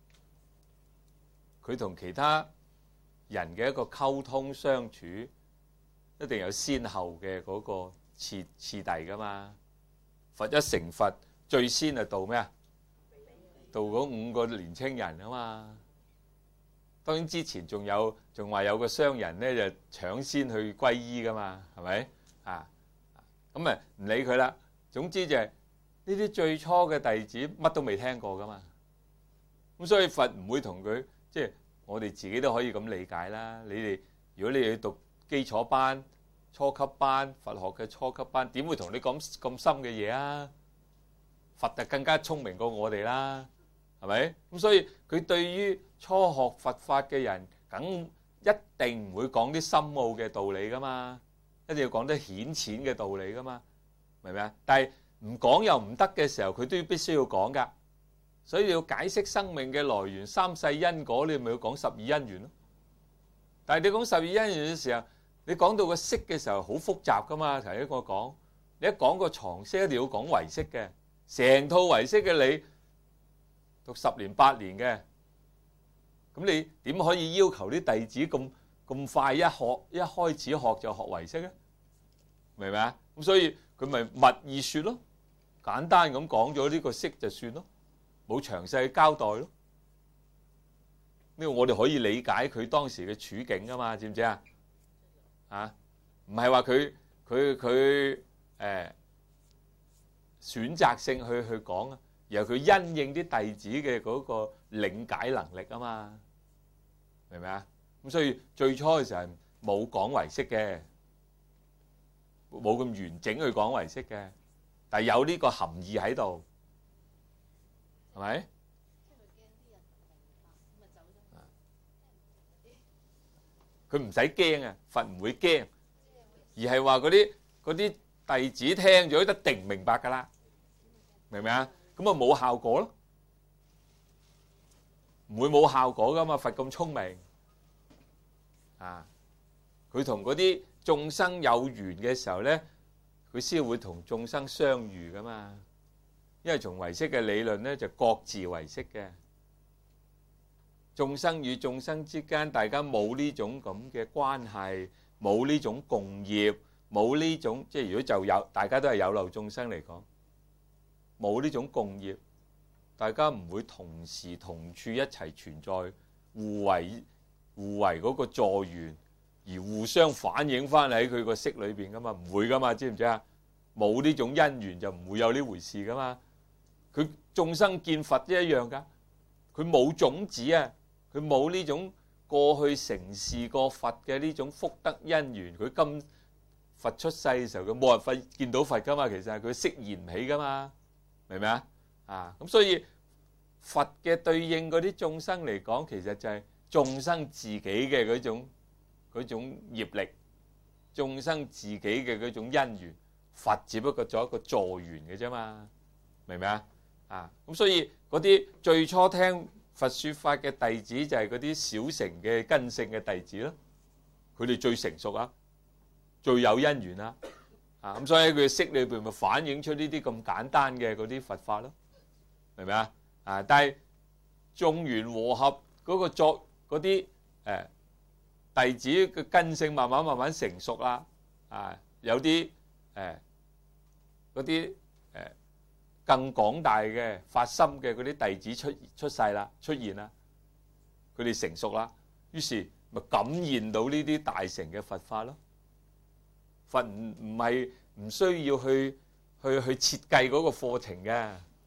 佢同其他人嘅一個溝通相處，一定有先後嘅嗰個次次第噶嘛。佛一成佛，最先係度咩啊？度嗰五個年青人啊嘛。當然之前仲有仲話有個商人咧，就搶先去皈依噶嘛，係咪啊？咁啊唔理佢啦。總之就係呢啲最初嘅弟子乜都未聽過噶嘛。咁所以佛唔會同佢，即係我哋自己都可以咁理解啦。你哋如果你去讀基礎班、初級班、佛學嘅初級班，點會同你講咁深嘅嘢啊？佛就更加聰明過我哋啦。係咪？咁所以佢對於初學佛法嘅人，梗一定唔會講啲深奧嘅道理噶嘛，一定要講得顯淺嘅道理噶嘛，明唔明啊？但係唔講又唔得嘅時候，佢都要必須要講噶。所以你要解釋生命嘅來源、三世因果，你咪要講十二因緣咯。但係你講十二因緣嘅時候，你講到個色嘅時候好複雜噶嘛。頭先我講，你一講個床色，一定要講唯識嘅，成套唯識嘅你。讀十年八年嘅，咁你點可以要求啲弟子咁咁快一學一開始學就學唯識咧？明唔明啊？咁所以佢咪密意說咯，簡單咁講咗呢個識就算咯，冇詳細交代咯。呢個我哋可以理解佢當時嘅處境啊嘛，知唔知啊？啊，唔係話佢佢佢誒選擇性去去講啊。然後佢因應啲弟子嘅嗰個理解能力啊嘛，明唔明啊？咁所以最初嘅時候冇講唯識嘅，冇咁完整去講唯識嘅，但係有呢個含義喺度，係咪？佢唔使驚啊，佛唔會驚，而係話嗰啲嗰啲弟子聽咗一定唔明白㗎啦，明唔明啊？咁啊冇效果咯，唔會冇效果㗎嘛。佛咁聰明啊，佢同嗰啲眾生有緣嘅時候咧，佢先會同眾生相遇㗎嘛。因為從唯識嘅理論咧，就各自唯識嘅。眾生與眾生之間，大家冇呢種咁嘅關係，冇呢種共業，冇呢種即係如果就有大家都係有漏眾生嚟講，冇呢種共業，大家唔會同時同處一齊存在，互為互為嗰個助緣，而互相反映翻喺佢個色裏邊噶嘛，唔會噶嘛，知唔知啊？冇呢種因緣就唔會有呢回事噶嘛。佢眾生見佛一樣噶，佢冇種子啊。佢冇呢種過去成事過佛嘅呢種福德因緣，佢今佛出世嘅時候，佢冇辦法見到佛噶嘛，其實係佢識現唔起噶嘛，明唔明啊？啊，咁所以佛嘅對應嗰啲眾生嚟講，其實就係眾生自己嘅嗰種嗰種業力，眾生自己嘅嗰種因緣，佛只不過做一個助緣嘅啫嘛，明唔明啊？啊，咁所以嗰啲最初聽佛說法嘅弟子就係嗰啲小乘嘅根性嘅弟子咯，佢哋最成熟啊，最有因緣啦，啊咁所以喺佢嘅識裏邊咪反映出呢啲咁簡單嘅嗰啲佛法咯，明唔明啊？啊，但係眾緣和合嗰個作嗰啲誒弟子嘅根性慢慢慢慢成熟啦，啊有啲誒嗰啲誒。更廣大嘅發心嘅嗰啲弟子出出世啦，出現啦，佢哋成熟啦，於是咪感現到呢啲大乘嘅佛法咯。佛唔唔係唔需要去去去設計嗰個課程嘅。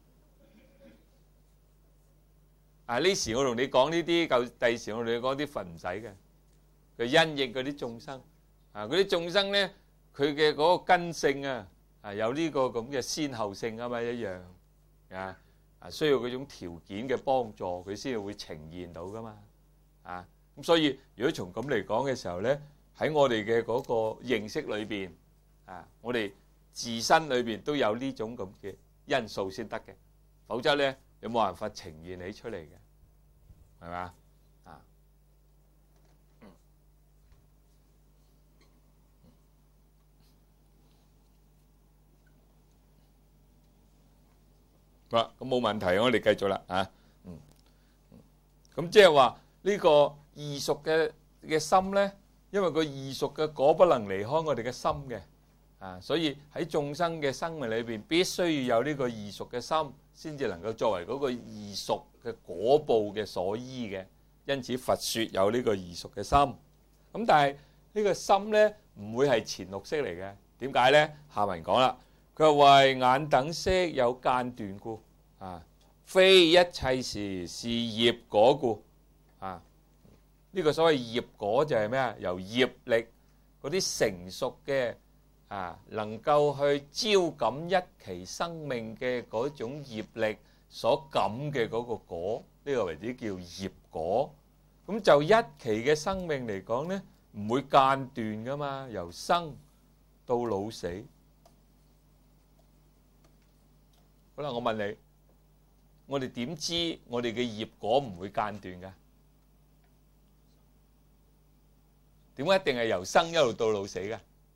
啊呢時我同你講呢啲，舊第時我同你講啲佛唔使嘅，佢因應嗰啲眾生啊，嗰啲眾生咧，佢嘅嗰個根性啊。啊，有呢個咁嘅先後性啊嘛，一樣啊，啊需要嗰種條件嘅幫助，佢先至會呈現到噶嘛，啊咁所以如果從咁嚟講嘅時候咧，喺我哋嘅嗰個認識裏邊，啊我哋自身裏邊都有呢種咁嘅因素先得嘅，否則咧有冇辦法呈現起出嚟嘅，係嘛？啊。好啦，咁冇問題，我哋繼續啦，啊，嗯，咁即係話呢個異熟嘅嘅心咧，因為個異熟嘅果不能離開我哋嘅心嘅，啊，所以喺眾生嘅生命裏邊，必須要有呢個異熟嘅心，先至能夠作為嗰個異熟嘅果報嘅所依嘅。因此佛說有呢個異熟嘅心，咁但係呢個心咧唔會係前六識嚟嘅，點解咧？下文講啦。佢話為眼等色有間斷故，啊，非一切時是業果故，啊，呢、這個所謂業果就係咩啊？由業力嗰啲成熟嘅啊，能夠去招感一期生命嘅嗰種業力所感嘅嗰個果，呢、這個為之叫業果。咁就一期嘅生命嚟講咧，唔會間斷噶嘛，由生到老死。好啦，我問你，我哋點知我哋嘅業果唔會間斷㗎？點解一定係由生一路到老死㗎？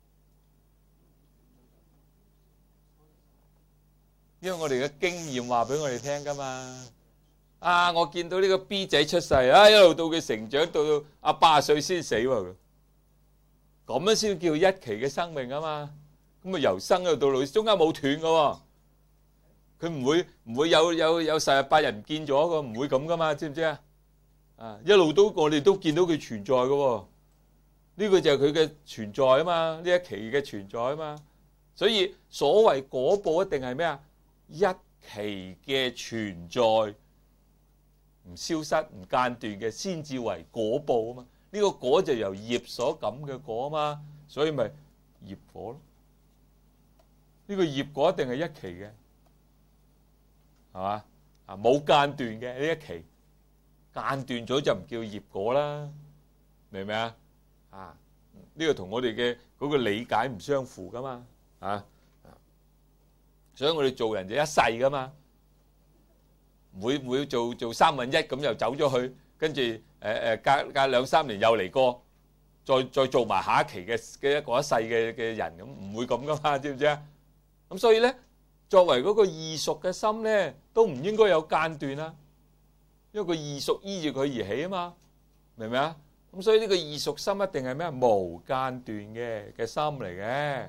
因為我哋嘅經驗話俾我哋聽㗎嘛。啊，我見到呢個 B 仔出世，啊一路到佢成長到阿八十歲先死喎，咁樣先叫一期嘅生命啊嘛。咁啊由生一路到老死，中間冇斷㗎喎。佢唔會唔會有有有十日八日唔見咗個，唔會咁噶嘛，知唔知啊？啊，一路都我哋都見到佢存在嘅喎，呢個就係佢嘅存在啊嘛，呢一期嘅存在啊嘛。所以所謂果報一定係咩啊？一期嘅存在唔消失唔間斷嘅，先至為果報啊嘛。呢個果就由業所感嘅果啊嘛，所以咪業果咯。呢個業果一定係一期嘅。係嘛？啊，冇間斷嘅呢一期，間斷咗就唔叫業果啦，明唔明啊？啊，呢個同我哋嘅嗰個理解唔相符噶嘛？啊， 所以我哋做人就一世噶嘛，唔會唔會做做三分一咁又走咗去，跟住誒誒隔隔兩三年又嚟過，再再做埋下一期嘅嘅一個一世嘅嘅人咁，唔會咁噶嘛，知唔知啊？咁所以咧，作為嗰個異熟嘅心咧，都唔應該有間斷啦，因為個異熟依住佢而起啊嘛，明唔明啊？咁所以呢個異熟心一定係咩啊？無間斷嘅嘅心嚟嘅。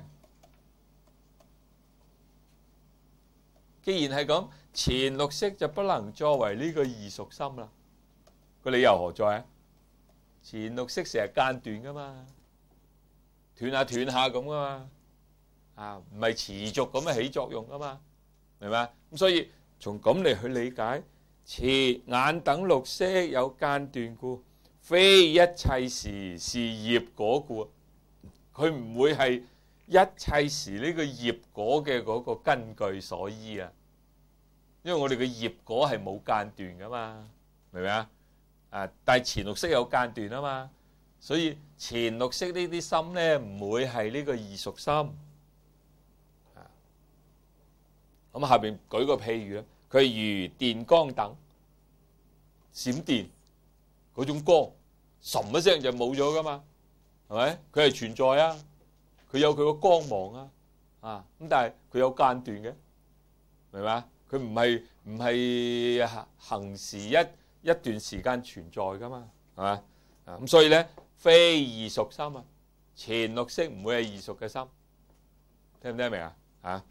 既然係咁，前六識就不能作為呢個異熟心啦。個理由何在啊？前六識成日間斷噶嘛，斷下斷下咁噶嘛，啊唔係持續咁樣起作用噶嘛，明白？咁所以從咁嚟去理解，前眼等六識有間斷故，非一切時是業果故。佢唔會係一切時呢個業果嘅嗰個根據所依啊，因為我哋嘅業果係冇間斷噶嘛，明唔明啊？啊，但係前六識有間斷啊嘛，所以前六識呢啲心咧唔會係呢個異熟心。啊，咁下邊舉個譬如咧，佢係如電光等閃電嗰種光，唰一聲就冇咗噶嘛，係咪？佢係存在啊。佢有佢個光芒啊，啊咁，但係佢有間斷嘅，明嘛？佢唔係唔係行時一一段時間存在噶嘛，係嘛？啊咁，所以咧非異熟心啊，前六識唔會係異熟嘅心，聽唔聽明啊？啊，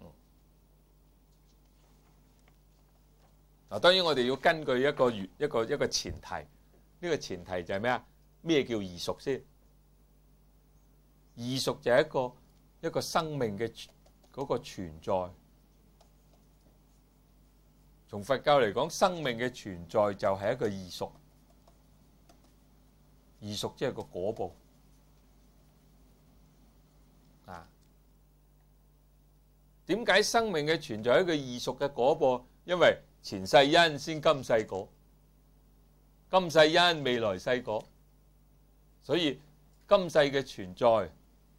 嗱，當然我哋要根據一個一個一個前提，呢個前提就係咩啊？咩叫異熟先？異熟就係一個一個生命嘅嗰個存在。從佛教嚟講，生命嘅存在就係一個異熟。異熟即係個果報啊。點解生命嘅存在係一個異熟嘅果報？因為前世因先今世果，今世因未來世果，所以今世嘅存在，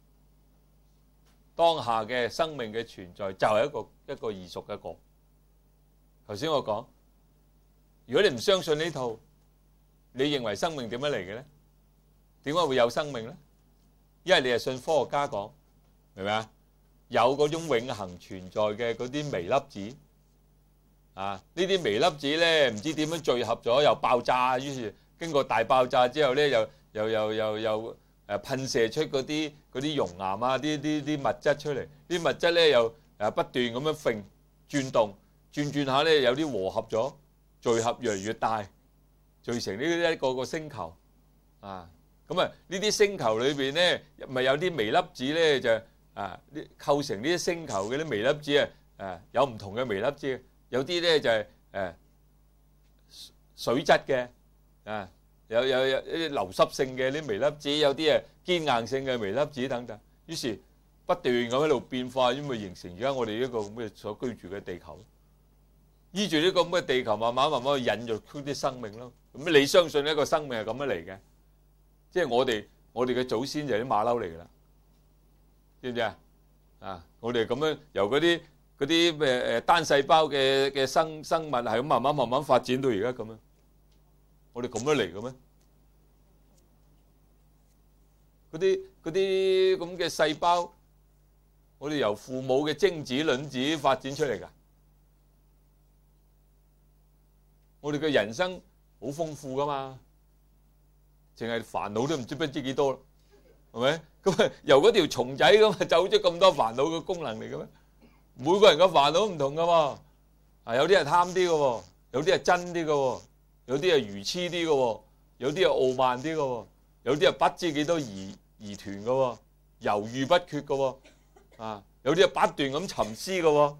當下嘅生命嘅存在就係一個一個異熟嘅果。頭先我講，如果你唔相信呢套，你認為生命點樣嚟嘅咧？點解會有生命咧？因為你係信科學家講，明唔明啊？有嗰種永恆存在嘅嗰啲微粒子啊，呢啲微粒子咧唔知點樣聚合咗又爆炸，於是經過大爆炸之後咧，又又又又又誒噴射出嗰啲嗰啲熔岩啊，啲啲啲物質出嚟，啲物質咧又誒不斷咁樣揈轉動，轉轉下咧有啲和合咗，聚合越嚟越大，聚成呢一個個星球啊。咁啊呢啲星球裏邊咧，咪有啲微粒子咧就啊，構成呢啲星球嘅啲微粒子啊，誒有唔同嘅微粒子，有啲咧就係誒水質嘅啊。有有有一啲流濕性嘅啲微粒子，有啲係堅硬性嘅微粒子等等，於是不斷咁喺度變化，因為形成而家我哋一個咁嘅所居住嘅地球。依住呢個咁嘅地球，慢慢慢慢去引入出啲生命咯。咁你相信一個生命係咁樣嚟嘅？即係我哋我哋嘅祖先就係啲馬騮嚟㗎啦，知唔知啊？啊，我哋咁樣由嗰啲嗰啲咩誒單細胞嘅嘅生生物係咁慢慢慢慢發展到而家咁樣。我哋咁樣嚟嘅咩？嗰啲嗰啲咁嘅細胞，我哋由父母嘅精子卵子發展出嚟㗎。我哋嘅人生好豐富㗎嘛，淨係煩惱都唔知不知幾多啦，係咪？咁啊由嗰條蟲仔咁啊走咗咁多煩惱嘅功能嚟嘅咩？每個人嘅煩惱唔同㗎喎，啊有啲係貪啲嘅喎，有啲係真啲嘅喎。有啲係愚痴啲嘅喎，有啲係傲慢啲嘅喎，有啲係不知幾多疑疑團嘅喎，猶豫不決嘅喎，啊，有啲係不斷咁沉思嘅喎。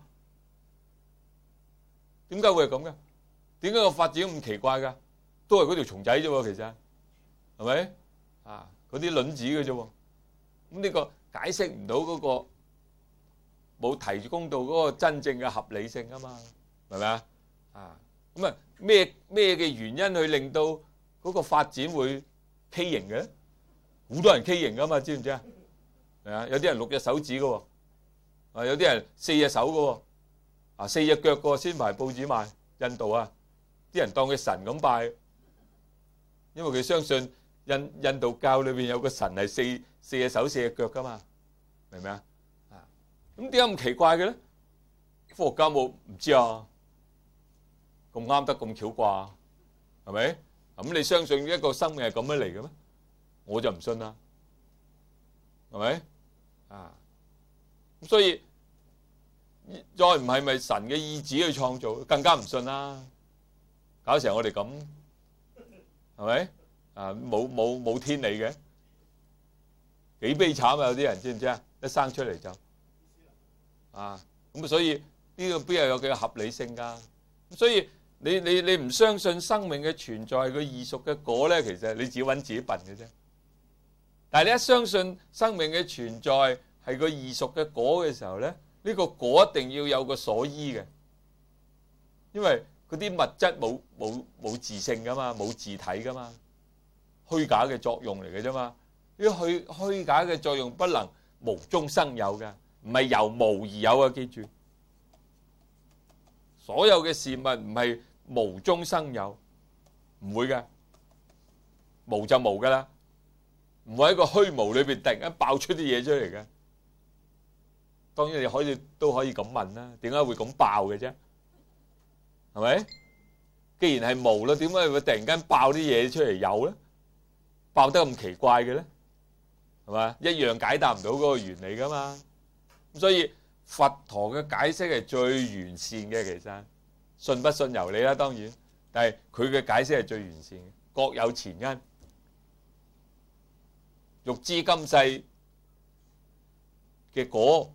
點解會係咁嘅？點解個發展咁奇怪㗎？都係嗰條蟲仔啫喎，其實係咪？啊，嗰啲卵子嘅啫喎。咁呢個解釋唔到嗰個冇提供到嗰個真正嘅合理性啊嘛，係咪啊？啊，咁啊。咩咩嘅原因去令到嗰個發展會畸形嘅？好多人畸形噶嘛，知唔知啊？係啊，有啲人六隻手指嘅喎， 啊，有啲人四隻手嘅喎，啊四隻腳嘅喎，先排報紙賣。印度啊，啲人當佢神咁拜，因為佢相信印印度教裏邊有個神係四四隻手四隻腳噶嘛，明唔明啊？啊，咁點解咁奇怪嘅咧？科學家冇唔知啊，咁啱得咁巧啩，係咪？咁你相信一個生命係咁樣嚟嘅咩？我就唔信啦，係咪？啊，咁所以再唔係咪神嘅意志去創造，更加唔信啦。搞成我哋咁，係咪？啊，冇冇冇天理嘅，幾悲慘啊！有啲人知唔知啊？一生出嚟就啊，咁所以呢個邊有嘅合理性㗎？所以你你你唔相信生命嘅存在係個異熟嘅果咧，其實你自己揾自己笨嘅啫。但係你一相信生命嘅存在係個異熟嘅果嘅時候咧，呢個果一定要有個所依嘅，因為嗰啲物質冇冇冇自性噶嘛，冇自體噶嘛，虛假嘅作用嚟嘅啫嘛。呢個虛虛假嘅作用不能無中生有嘅，唔係由無而有啊！記住，所有嘅事物唔係無中生有，唔會嘅，無就無噶啦，唔會喺個虛無裏邊突然間爆出啲嘢出嚟嘅。當然你可以都可以咁問啦，點解會咁爆嘅啫？係咪？既然係無啦，點解會突然間爆啲嘢出嚟有咧？爆得咁奇怪嘅咧？係嘛？一樣解答唔到嗰個原理噶嘛。咁所以佛陀嘅解釋係最完善嘅，其實信不信由你啦，當然。但係佢嘅解釋係最完善嘅，各有前因。欲知今世嘅果。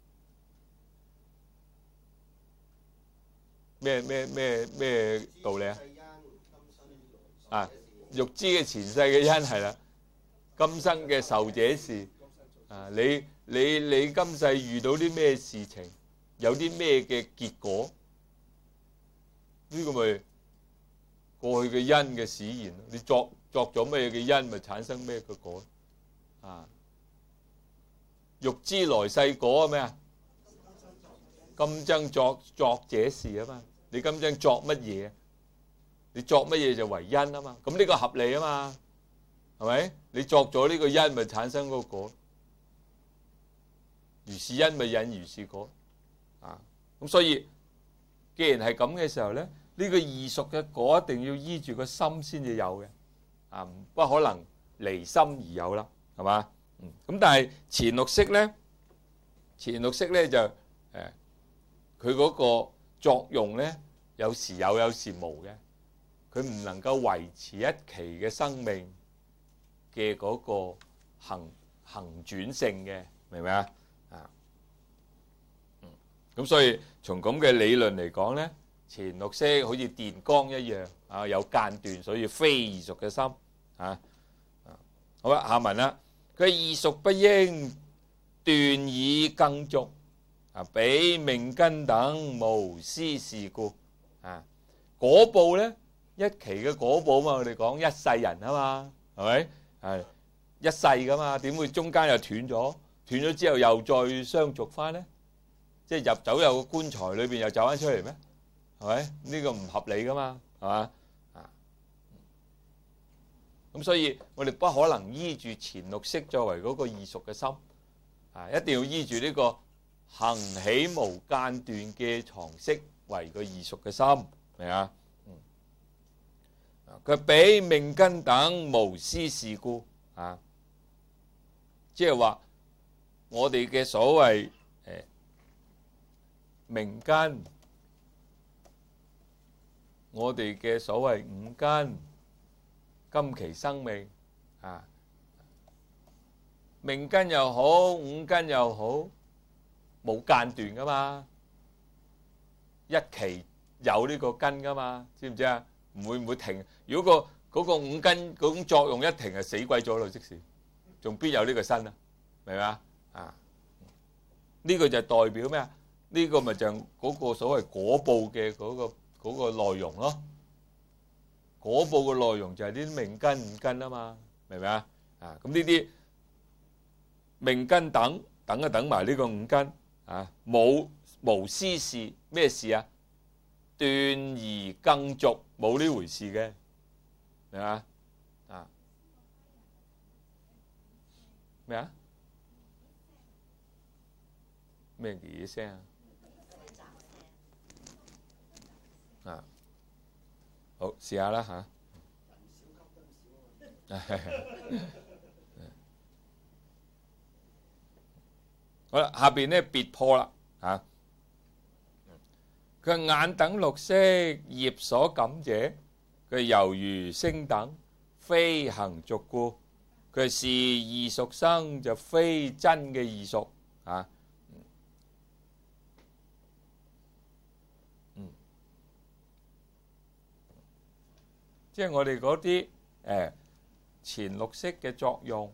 咩咩咩咩道理啊？啊，欲知嘅前世嘅因係啦，今生嘅受者是啊，你你你今世遇到啲咩事情，有啲咩嘅結果？呢個咪過去嘅因嘅使然，你作作咗咩嘅因，咪產生咩嘅果啊？欲知來世果啊咩啊？今生作作者事啊嘛，你今生作乜嘢？你作乜嘢就為因啊嘛，咁呢個合理啊嘛，係咪？你作咗呢個因，咪產生嗰個果，如是因咪引如是果啊。咁所以，既然係咁嘅時候咧，呢個異熟嘅果一定要依住個心先至有嘅，啊，不可能離心而有啦，係嘛？嗯，咁但係前六識咧，前六識咧就誒。佢嗰個作用咧，有時有，有時無嘅。佢唔能夠維持一期嘅生命嘅嗰個行行轉性嘅，明唔明啊？啊，嗯，咁所以從咁嘅理論嚟講咧，前六識好似電光一樣啊，有間斷，所以非異熟嘅心啊。好啦，下文啦，佢異熟不應斷以更續。啊！彼命根等無師事故啊！果報咧，一期嘅果報嘛，我哋講一世人啊嘛，係咪？係一世噶嘛，點會中間又斷咗？斷咗之後又再相續翻咧？即係入走入個棺材裏邊又走翻出嚟咩？係咪？呢個唔合理噶嘛，係嘛？啊！咁所以我哋不可能依住前六識作為嗰個異熟嘅心啊，一定要依住呢個行起無間斷嘅常識為個異熟嘅心，明啊？佢彼命根等無師事故啊，即係話我哋嘅所謂誒命根，我哋嘅所謂五根，今期生命啊，命根又好，五根又好。冇間斷噶嘛，一期有呢個根噶嘛，知唔知啊？唔會唔會停。如果個嗰個五根嗰種作用一停，係死鬼咗咯，即時仲邊有呢個身啊？明嘛？啊，呢個就代表咩啊？呢個咪就係嗰個所謂果報嘅嗰個嗰個內容咯。果報嘅內容就係啲命根五根啊嘛，明唔明啊？啊，咁呢啲命根等等啊，等埋呢個五根。 啊，冇無斯事咩事啊？斷而更續，冇呢回事嘅，明嘛？啊咩啊？咩嘢聲啊？啊，好試下啦嚇。好啦，下邊咧別破啦嚇。佢眼等綠色，業所感者，佢猶如星等，非行續故。佢是異熟生，就非真嘅異熟啊。嗯，即係我哋嗰啲誒前綠色嘅作用，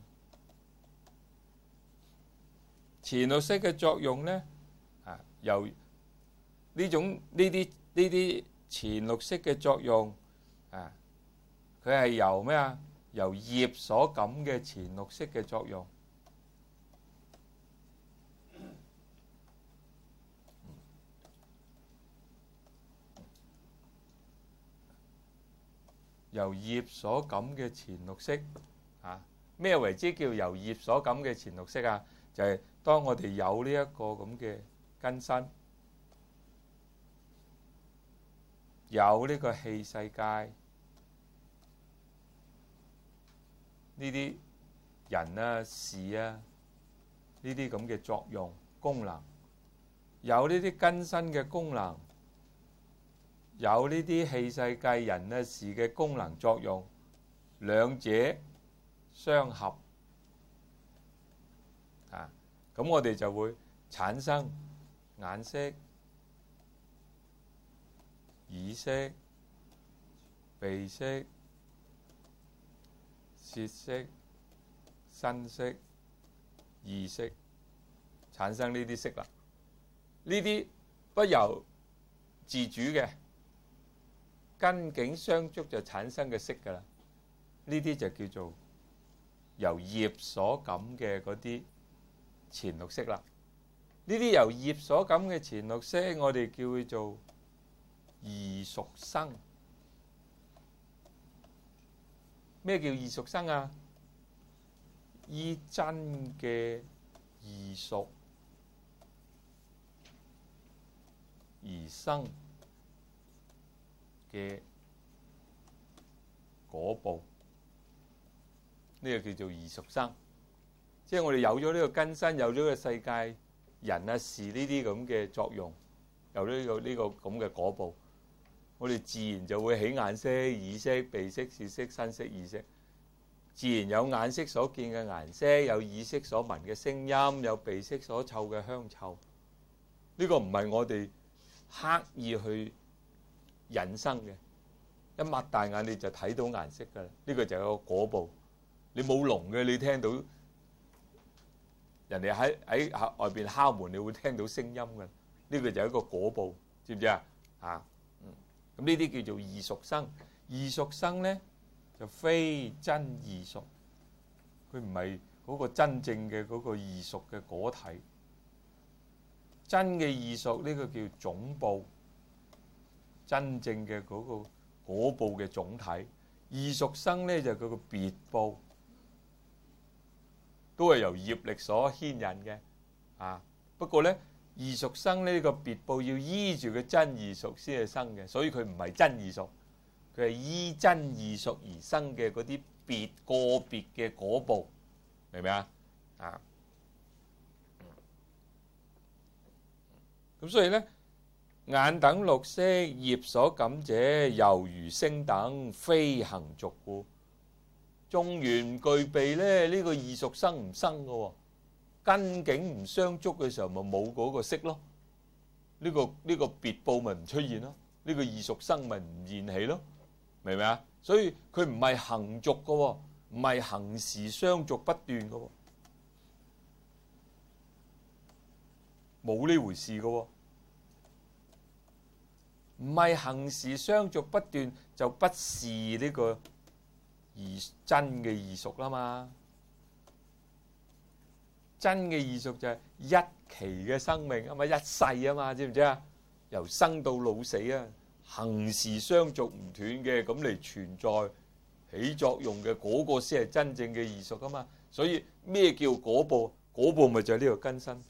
前綠色嘅作用咧啊，由呢種呢啲呢啲前綠色嘅作用啊，佢係由咩啊？由業所感嘅前綠色嘅作用，由業所感嘅前綠色啊，咩為之叫由業所感嘅前綠色啊？就係當我哋有呢一個咁嘅根身，有呢個器世界。呢啲人啊、事啊，呢啲咁嘅作用功能，有呢啲根身嘅功能，有呢啲器世界人啊、事嘅功能作用，兩者相合啊，咁我哋就會產生眼識、耳識、鼻識、舌識、身識、意識，產生呢啲識啦。呢啲不由自主嘅，根境相觸就產生嘅識㗎啦。呢啲就叫做由業所感嘅嗰啲前綠色啦。呢啲由業所感嘅前綠色，我哋叫佢做異熟生。咩叫異熟生啊？依真嘅異熟而生嘅果報，呢、這個叫做異熟生。即係我哋有咗呢個根身，有咗個世界人啊事呢啲咁嘅作用，有咗呢、這個呢、這個咁嘅果報。我哋自然就會起眼識、耳識、鼻識、舌識、身識、意識，自然有眼識所見嘅顏色，有耳識所聞嘅聲音，有鼻識所嗅嘅香臭。呢個唔係我哋刻意去引生嘅，一擘大眼你就睇到顏色㗎啦。呢個就係個果報。你冇聾嘅，你聽到人哋喺喺外邊敲門，你會聽到聲音㗎。呢個就係一個果報，知唔知啊？啊！咁呢啲叫做異熟生，異熟生咧就非真異熟，佢唔係嗰個真正嘅嗰個異熟嘅果體。真嘅異熟呢個叫總報，真正嘅嗰個果報嘅總體。異熟生咧就係佢個別報，都係由業力所牽引嘅啊。不過咧，異熟生呢個別報要依住個真異熟先係生嘅，所以佢唔係真異熟，佢係依真異熟而生嘅嗰啲別個別嘅果報，明唔明啊？啊，咁所以咧，眼等綠色，業所感者，猶如星等，非行續故。縱然唔具備咧，呢、這個異熟生唔生嘅喎。根境唔相觸嘅時候，咪冇嗰個識咯。呢、這個呢、這個別報咪唔出現咯。呢、這個異熟生咪唔現起咯，明唔明啊？所以佢唔係行續嘅喎，唔係行時相續不斷嘅喎，冇呢回事嘅喎。唔係行時相續不斷，就不是呢個異真嘅異熟啦嘛。 真嘅異熟就係一期嘅生命啊嘛，一世啊嘛，知唔知啊？由生到老死啊，恆時相續唔斷嘅，咁嚟存在起作用嘅嗰個先係真正嘅異熟啊嘛。所以咩叫果報？果報咪就係呢個根身。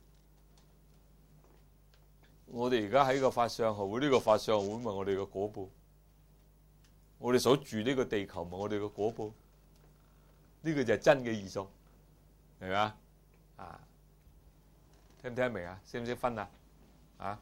我哋而家喺個法相學會，呢個法相學會咪我哋嘅果報。我哋所住呢個地球咪我哋嘅果報。呢個就係真嘅異熟，明嘛？啊，聽唔聽得明啊？識唔識分啊？啊？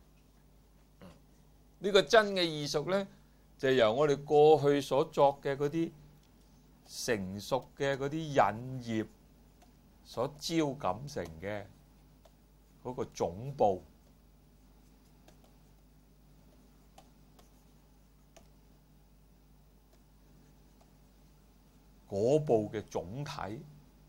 呢個真嘅異熟咧，就係由我哋過去所作嘅嗰啲成熟嘅嗰啲引業所招感成嘅嗰個總報。果報嘅總體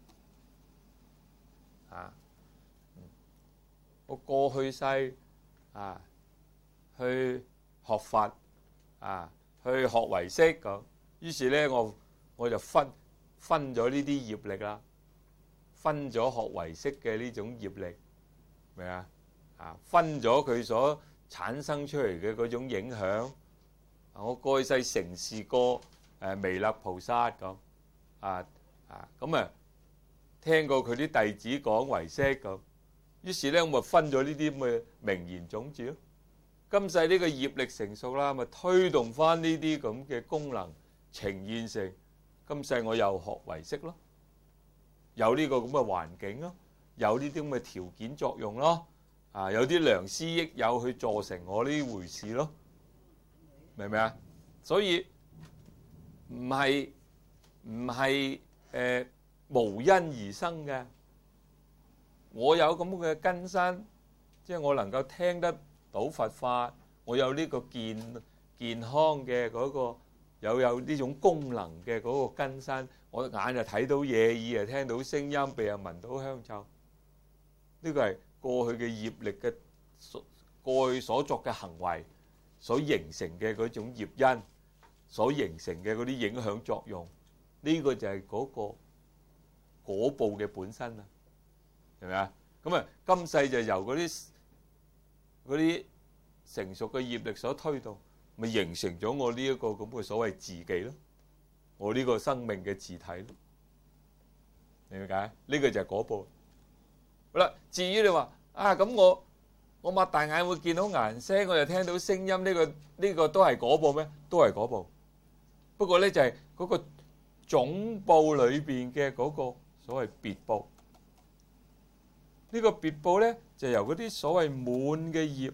啊，我過去世啊，去學佛啊，去學唯識咁，於是咧我我就分分咗呢啲業力啦，分咗學唯識嘅呢種業力，明啊？啊，分咗佢所產生出嚟嘅嗰種影響。我過去世成事過誒彌勒菩薩咁。啊啊咁啊，聽過佢啲弟子講唯識咁，於是咧我咪分咗呢啲咁嘅名言種子咯。今世呢個業力成熟啦，咪推動翻呢啲咁嘅功能呈現成。今世我又學唯識咯，有呢個咁嘅環境咯，有呢啲咁嘅條件作用咯。啊，有啲良師益友去助成我呢回事咯，明唔明啊？所以唔係。唔係誒無因而生嘅，我有咁嘅根身，即係我能夠聽得到佛法，我有呢個健健康嘅嗰個，有有呢種功能嘅嗰個根身，我眼就睇到嘢，耳就聽到聲音，鼻又聞到香臭，呢個係過去嘅業力嘅過去所作嘅行為所形成嘅嗰種業因，所形成嘅嗰啲影響作用。呢個就係嗰個果報嘅本身啦，係咪啊？咁啊，今世就由嗰啲嗰啲成熟嘅業力所推動，咪形成咗我呢一個咁嘅所謂自己咯，我呢個生命嘅自體咯，明唔明解？呢個就係果報。好啦，至於你話啊，咁我我擘大眼會見到顏色，我又聽到聲音，呢個呢個都係果報咩？都係果報。不過咧就係嗰個總報裏邊嘅嗰個所謂別報，呢個別報咧就由嗰啲所謂滿嘅業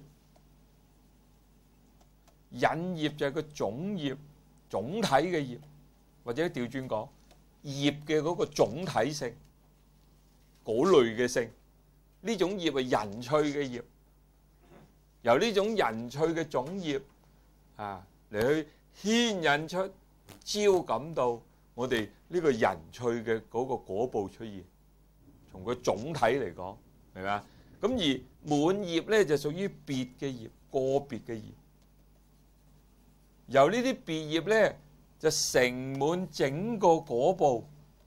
引業，就係個總業總體嘅業，或者調轉講業嘅嗰個總體性嗰類嘅性，呢種業係人趣嘅業，由呢種人趣嘅總業啊嚟去牽引出招感到我哋呢個人趣嘅嗰個果報出現，從佢總體嚟講，明嘛？咁而滿業咧就屬於別嘅業，個別嘅業。由呢啲別業咧就成滿整個果報，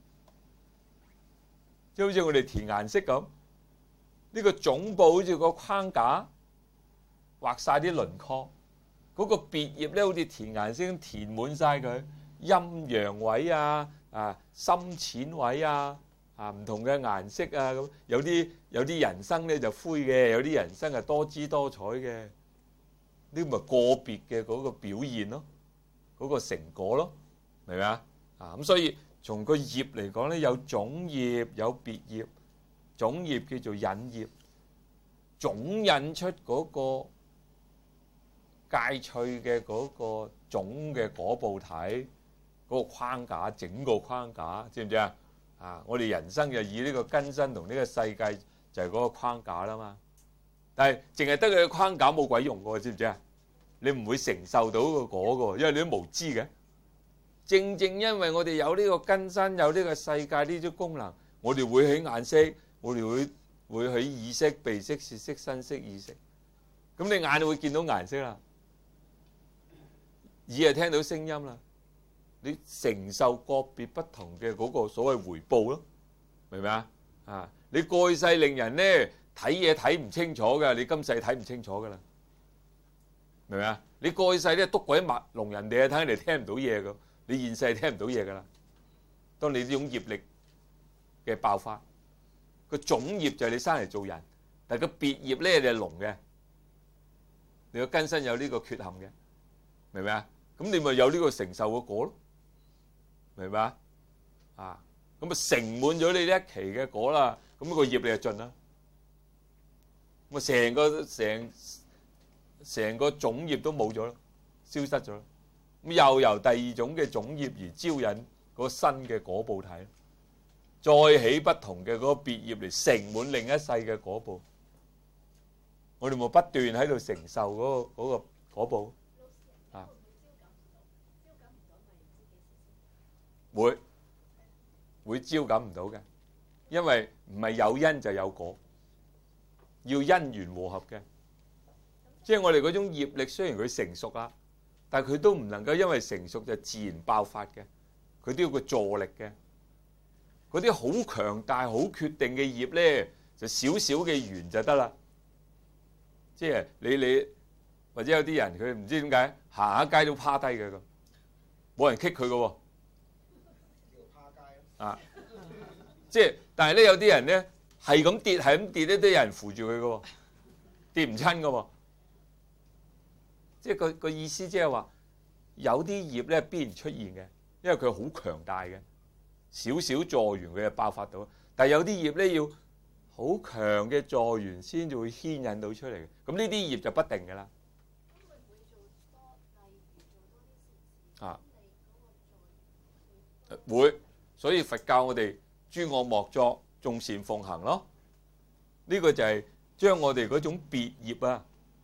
即係好似我哋填顏色咁，呢個總報好似個框架畫晒啲輪廓，嗰個別業咧好似填顏色咁填滿晒佢。陰陽位啊，啊深淺位啊，啊唔同嘅顏色啊，咁有啲有啲人生咧就灰嘅，有啲人生係多姿多彩嘅，呢個咪個別嘅嗰個表現咯，嗰個成果咯，明唔明啊？啊咁所以從個業嚟講咧，有總業有別業，總業叫做引業，總引出嗰個界趣嘅嗰個總嘅果報體。嗰個框架，整個框架，知唔知啊？啊，我哋人生就以呢個根身同呢個世界就係嗰個框架啦嘛。但係淨係得佢個框架冇鬼用嘅，知唔知啊？你唔會承受到個果嘅，因為你都無知嘅。正正因為我哋有呢個根身，有呢個世界呢種功能，我哋會起眼識，我哋會會起意識、鼻識、舌識、身識、意識。咁你眼就會見到顏色啦，耳就聽到聲音啦。你承受個別不同嘅嗰個所謂回報咯，明唔明啊？啊， 你過去世令人咧睇嘢睇唔清楚㗎，你今世睇唔清楚㗎啦，明唔明啊？你過去世咧篤鬼麥聾人哋啊，睇人哋聽唔到嘢咁，你現世係聽唔到嘢㗎啦。當你呢種業力嘅爆發，個種業就係你生嚟做人，但係個別業咧你係聾嘅，你個根身有呢個缺陷嘅，明唔明啊？咁你咪有呢個承受嘅果咯，明唔明啊？啊，咁啊承滿咗你呢一期嘅果啦，咁個業你就盡啦，咁啊成個成成個種業都冇咗啦，消失咗啦，咁又由第二種嘅種業而招引嗰個新嘅果報體，再起不同嘅嗰個別業嚟承滿另一世嘅果報，我哋咪不斷喺度承受嗰個嗰個果報啊！會會招感唔到嘅，因為唔係有因就有果，要因緣和合嘅。即係我哋嗰種業力雖然佢成熟啊，但係佢都唔能夠因為成熟就自然爆發嘅，佢都要個助力嘅。嗰啲好強大、好決定嘅業咧，就少少嘅緣就得啦。即係你你或者有啲人佢唔知點解行下街都趴低嘅咁，冇人棘佢嘅喎。啊！即係，但係咧有啲人咧係咁跌，係咁跌咧，都有人扶住佢嘅喎，跌唔親嘅喎。即係個個意思即係話，有啲業咧必然出現嘅，因為佢好強大嘅，少少助緣佢就爆發到。但係有啲業咧要好強嘅助緣先至會牽引到出嚟嘅，咁呢啲業就不定嘅啦。啊，會。所以佛教我哋諸惡莫作，眾善奉行咯。呢、這個就係將我哋嗰種別業啊，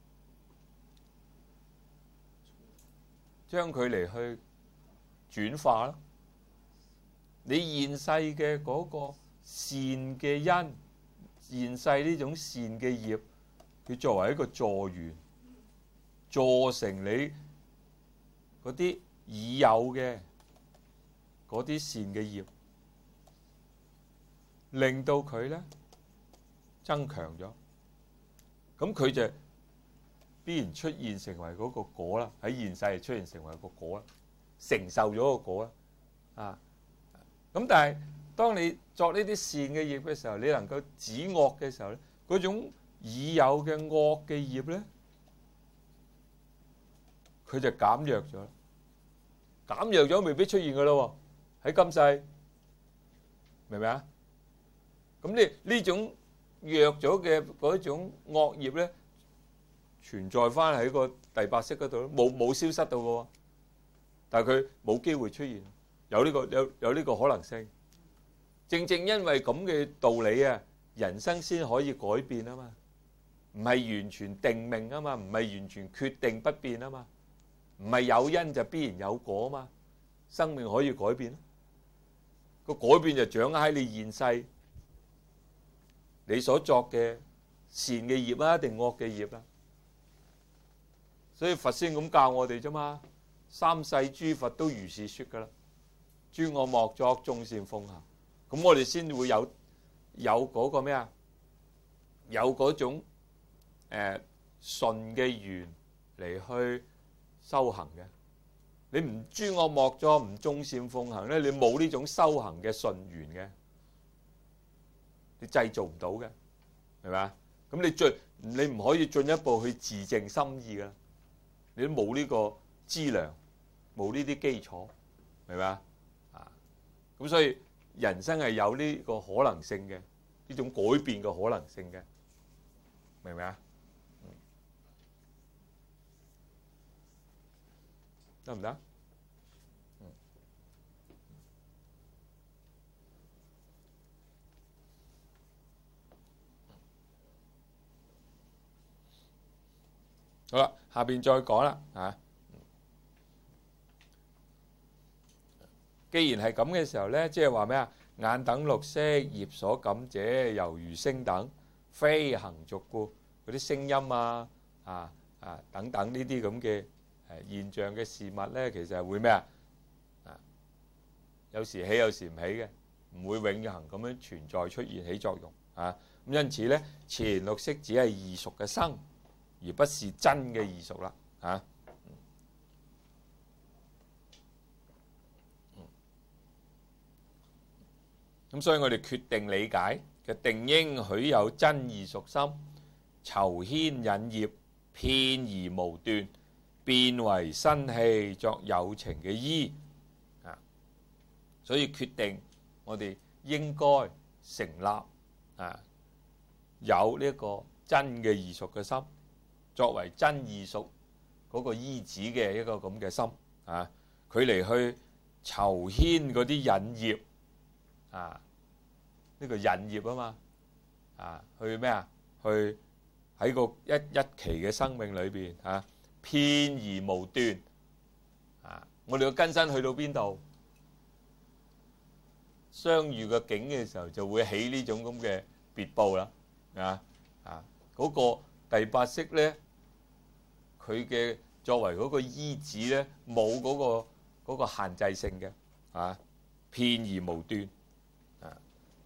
將佢嚟去轉化咯。你現世嘅嗰個善嘅因，現世呢種善嘅業，佢作為一個助緣，助成你嗰啲已有嘅嗰啲善嘅業，令到佢咧增強咗，咁佢就必然出現成為嗰個果啦。喺現世出現成為個果啦，承受咗個果啦。啊，咁但係當你作呢啲善嘅業嘅時候，你能夠止惡嘅時候咧，嗰種已有嘅惡嘅業咧，佢就減弱咗，減弱咗未必出現噶咯喎。喺今世，明唔明啊？咁你呢種弱咗嘅嗰種惡業咧，存在翻喺個第八識嗰度，冇冇消失到嘅喎。但係佢冇機會出現，有呢個有有呢個可能性。正正因為咁嘅道理啊，人生先可以改變啊嘛，唔係完全定命啊嘛，唔係完全決定不變啊嘛，唔係有因就必然有果啊嘛，生命可以改變。個改變就掌握喺你現世，你所作嘅善嘅業啊，定惡嘅業啦。所以佛先咁教我哋啫嘛，三世諸佛都如是說噶啦，諸惡莫作，眾善奉行。咁我哋先會有有嗰個咩啊？有嗰種誒順嘅緣嚟去修行嘅。你唔諸惡莫作，唔眾善奉行咧，你冇呢種修行嘅順緣嘅，你製造唔到嘅，係咪啊？咁你進你唔可以進一步去自證心意噶，你都冇呢個資糧，冇呢啲基礎，明咪啊？啊，咁所以人生係有呢個可能性嘅，呢種改變嘅可能性嘅，明唔明啊？得唔得？好啦，下邊再講啦嚇。既然係咁嘅時候咧，即係話咩啊？眼等六色，業所感者，猶如聲等，非行俗故。嗰啲聲音啊、啊啊等等呢啲咁嘅誒現象嘅事物咧，其實係會咩啊？啊，有時起有時唔起嘅，唔會永恆咁樣存在出現起作用啊。咁因此咧，前六識只係異熟嘅生，而不是真嘅異熟啦。啊，咁所以我哋決定理解嘅定應許有真異熟心，囚牽引業，遍而無斷，變為生氣作有情嘅依。啊，所以決定我哋應該成立啊有呢一個真嘅異熟嘅心，作為真異熟嗰個依止嘅一個咁嘅心啊，佢嚟去囚牽嗰啲引業啊，呢個引業啊嘛啊，去咩啊？去喺個一一期嘅生命裏邊啊，遍而無斷啊！我哋個根身去到邊度，相遇個境嘅時候，就會起呢種咁嘅別報啦啊啊！嗰個第八識咧，佢嘅作為嗰個依止咧，冇嗰個嗰個限制性嘅啊，遍而無斷啊，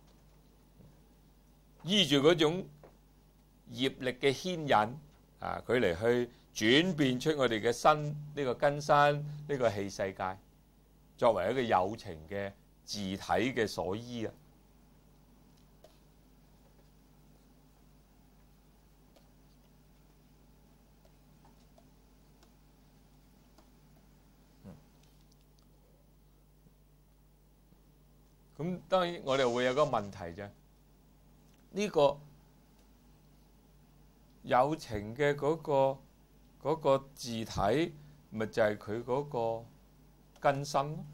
依住嗰種業力嘅牽引啊，佢嚟去轉變出我哋嘅身呢個根身呢個器世界，作為一個有情嘅自體嘅所依啊。咁當然我哋會有個問題啫，呢個有情嘅嗰個嗰個自體，咪就係佢嗰個根身咯。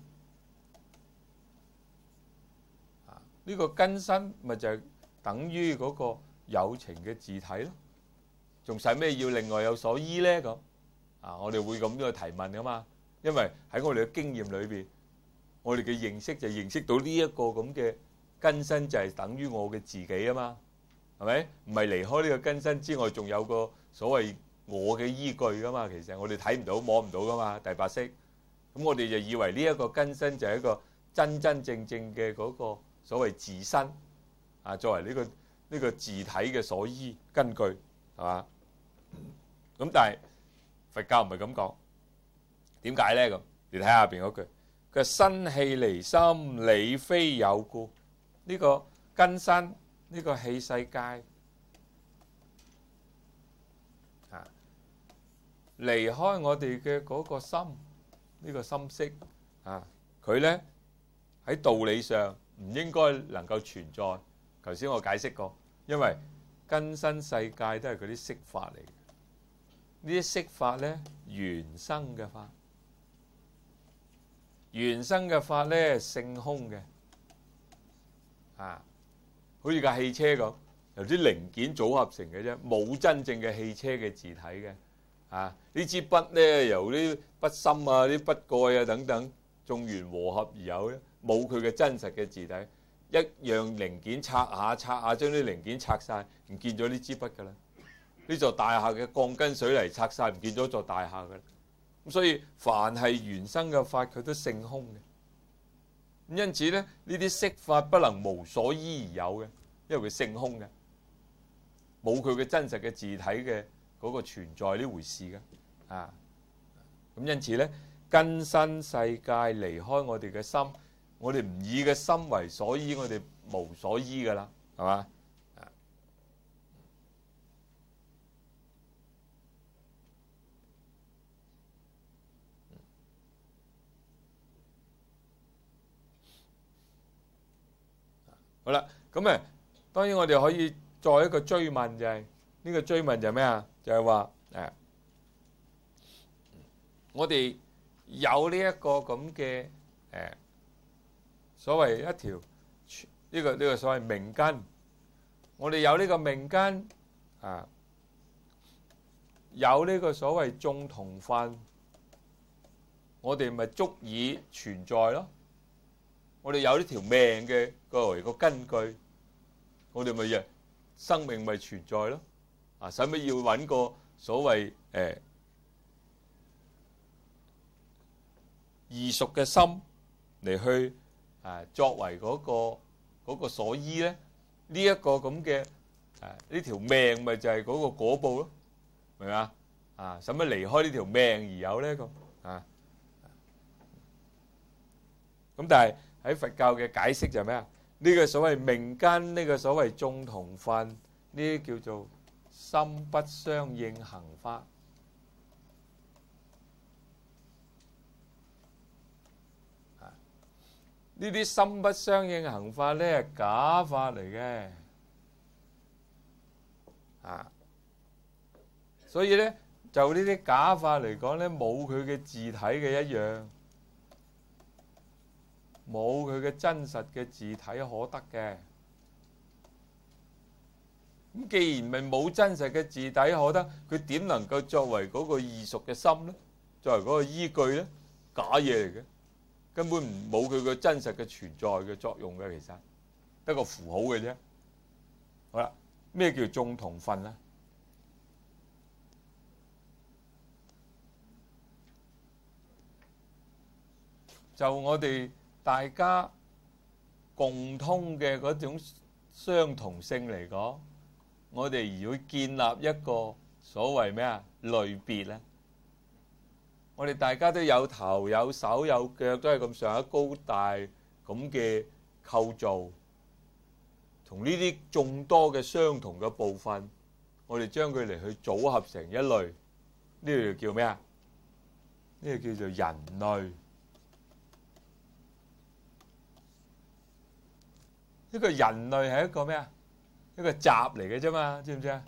啊，呢個根身咪就係等於嗰個有情嘅自體咯。仲使咩要另外有所依咧？咁啊，我哋會咁樣去提問噶嘛。因為喺我哋嘅經驗裏邊，我哋嘅認識就認識到呢一個咁嘅根身就係等於我嘅自己啊嘛。係咪？唔係離開呢個根身之外，仲有個所謂我嘅依據噶嘛？其實我哋睇唔到、摸唔到噶嘛。第八識，咁我哋就以為呢一個根身就係一個真真正正嘅嗰個所謂自身啊，作為呢個呢個自體嘅所依根據，係嘛？咁但係佛教唔係咁講，點解咧？咁你睇下邊嗰句，佢話生氣離心，理非有故。呢個根身。呢個器世界啊，離開我哋嘅嗰個心，呢個心識啊，佢咧喺道理上唔應該能夠存在。頭先我解釋過，因為根身世界都係嗰啲色法嚟嘅，呢啲色法咧緣生嘅法，緣生嘅法咧性空嘅啊。好似架汽車咁，由啲零件組合成嘅啫，冇真正嘅汽車嘅自體嘅。啊，呢支筆咧由啲筆芯啊、啲筆蓋啊等等眾緣和合而有咧，冇佢嘅真實嘅自體。一樣零件拆下拆下，將啲零件拆晒，唔見咗呢支筆㗎啦。呢座大廈嘅鋼筋水泥拆晒，唔見咗座大廈㗎啦。咁所以凡係緣生嘅法，佢都性空嘅。因此咧，呢啲色法不能無所依而有嘅，因為佢性空嘅，冇佢嘅真實嘅自體嘅嗰個存在呢回事嘅。啊，咁因此咧，根身世界離開我哋嘅心，我哋唔以嘅心為所依，我哋無所依噶啦，係嘛？啊，好啦，咁誒，當然我哋可以再一個追問，就係呢個追問就係咩啊？就係話誒，我哋有呢一個咁嘅誒所謂一條呢個呢個所謂命根，我哋有呢個命根啊，有呢個所謂眾同分，我哋咪足以存在咯。我哋有呢條命嘅作為個根據，我哋咪日生命咪存在咯。啊，使乜要揾個所謂誒異熟嘅心嚟去啊作為嗰個嗰個所依咧？ 呢一個咁嘅誒呢條命咪就係嗰個果報咯，明嘛？啊，使乜離開呢條命而有呢個啊？咁但係喺佛教嘅解釋就係咩啊？呢個所謂命根，呢個所謂眾同分，呢啲叫做心不相應行法。呢啲心不相應行法咧係假法嚟嘅，啊，所以咧就呢啲假法嚟講咧，冇佢嘅自體嘅一樣，冇佢嘅真實嘅自體可得嘅。咁既然咪冇真實嘅自體可得，佢點能夠作為嗰個異熟嘅心咧？作為嗰個依據咧？假嘢嚟嘅。根本唔冇佢個真實嘅存在嘅作用嘅，其實得個符號嘅啫。好啦，咩叫眾同分咧？就我哋大家共通嘅嗰種相同性嚟講，我哋如果建立一個所謂咩啊類別咧？我哋大家都有頭有手有腳，都係咁上下高大咁嘅構造，同呢啲眾多嘅相同嘅部分，我哋將佢嚟去組合成一類，呢個叫咩啊？呢個叫做人類。呢個人類係一個咩啊？一個集嚟嘅啫嘛，知唔知啊？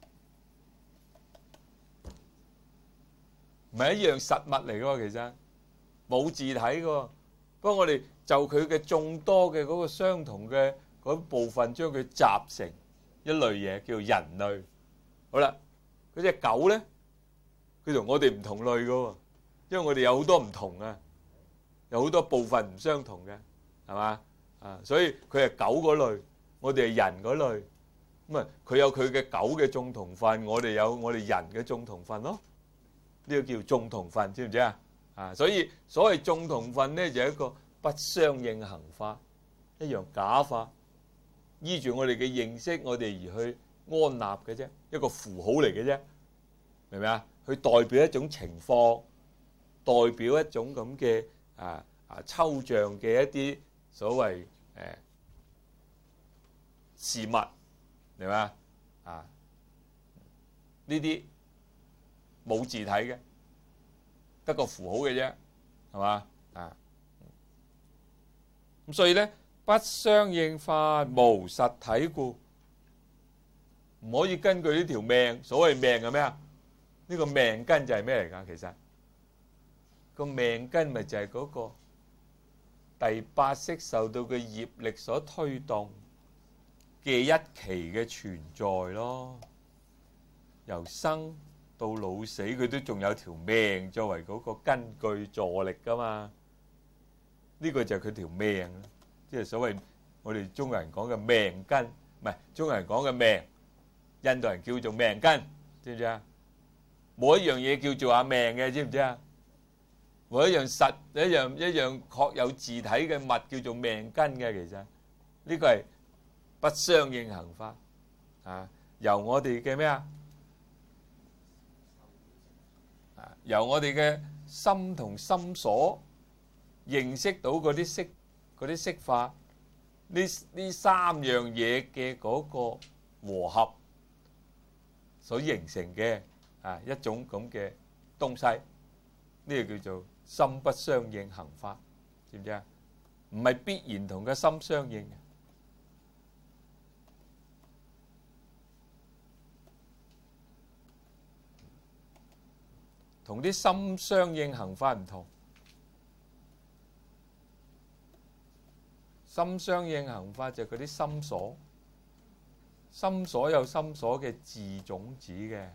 唔係一樣實物嚟嘅喎，其實冇自體嘅喎。不過我哋就佢嘅眾多嘅嗰個相同嘅嗰部分，將佢集成一類嘢，叫人類。好啦，嗰隻狗咧，佢同我哋唔同類嘅喎，因為我哋有好多唔同啊，有好多部分唔相同嘅，係嘛啊？所以佢係狗嗰類，我哋係人嗰類。咁啊，佢有佢嘅狗嘅眾同分，我哋有我哋人嘅眾同分咯。呢個叫眾同分，知唔知啊？啊，所以所謂眾同分咧，就係一個不相應行法，一樣假法，依住我哋嘅認識，我哋而去安立嘅啫，一個符號嚟嘅啫，明唔明啊？去代表一種情況，代表一種咁嘅啊啊抽象嘅一啲所謂誒事物，明嘛？啊，呢啲。冇字體嘅，得個符號嘅啫，係嘛啊？咁所以咧，不相應法無實體故，唔可以根據呢條命。所謂命係咩啊？呢個命根就係咩嚟㗎？其實個命根咪就係嗰個第八識受到嘅業力所推動嘅一期嘅存在咯，由生到老死，佢都仲有條命作為嗰個根據助力噶嘛？呢個就係佢條命，即係所謂我哋中國人講嘅命根，唔係中國人講嘅命，印度人叫做命根，知唔知啊？冇一樣嘢叫做阿命嘅，知唔知啊？冇一樣實一樣一樣確有自體嘅物叫做命根嘅，其實呢個係不相應行法啊！由我哋嘅咩啊？由我哋嘅心同心所認識到嗰啲色嗰啲色法，呢呢三樣嘢嘅嗰個和合所形成嘅啊一種咁嘅東西，呢個叫做心不相應行法，知唔知啊？唔係必然同個心相應嘅。同啲心相應行法唔同，心相應行法就係嗰啲心所，心所有心所嘅自種子嘅，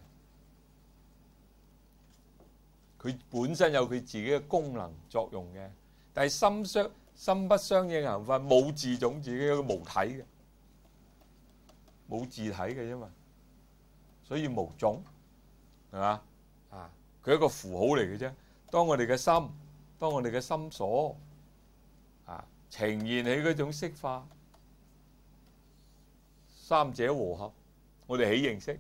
佢本身有佢自己嘅功能作用嘅，但係心相心不相應行法冇自種子嘅，一個無體嘅，冇自體嘅啫嘛，所以無種，係嘛啊？佢係一個符號嚟嘅啫。當我哋嘅心，當我哋嘅心所啊呈現起嗰種色法， 三者和合，我哋起認識。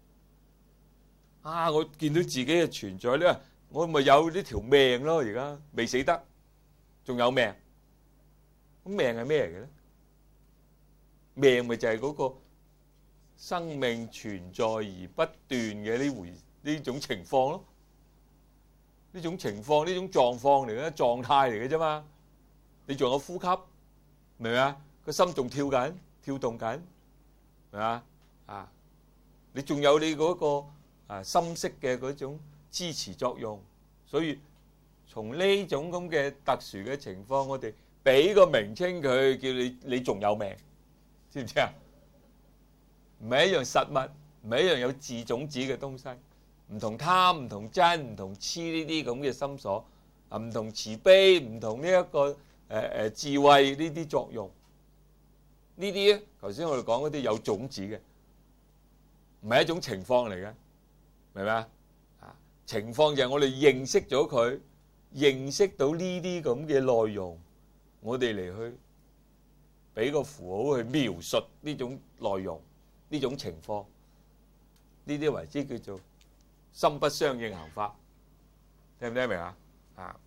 啊！我見到自己嘅存在咧，我咪有呢條命咯，而家未死得，仲有命。咁命係咩嚟嘅咧？命咪就係嗰個生命存在而不斷嘅呢回呢種情況咯。呢種情況，呢種狀況嚟嘅，狀態嚟嘅啫嘛。你仲有呼吸，明唔明啊？個心仲跳緊，跳動緊，係嘛？啊！你仲有你嗰個啊心識嘅嗰種支持作用，所以從呢種咁嘅特殊嘅情況，我哋俾個名稱佢，叫你你仲有命，知唔知啊？唔係一樣實物，唔係一樣有自種子嘅東西，唔同貪，唔同憎，唔同痴呢啲咁嘅心所，啊唔同慈悲，唔同呢、這、一個誒誒、呃、智慧呢啲作用，呢啲咧頭先我哋講嗰啲有種子嘅，唔係一種情況嚟嘅。明唔明啊？啊，情況就係我哋認識咗佢，認識到呢啲咁嘅內容，我哋嚟去俾個符號去描述呢種內容、呢種情況，呢啲為之叫做心不相應行法，聽唔聽明啊？啊，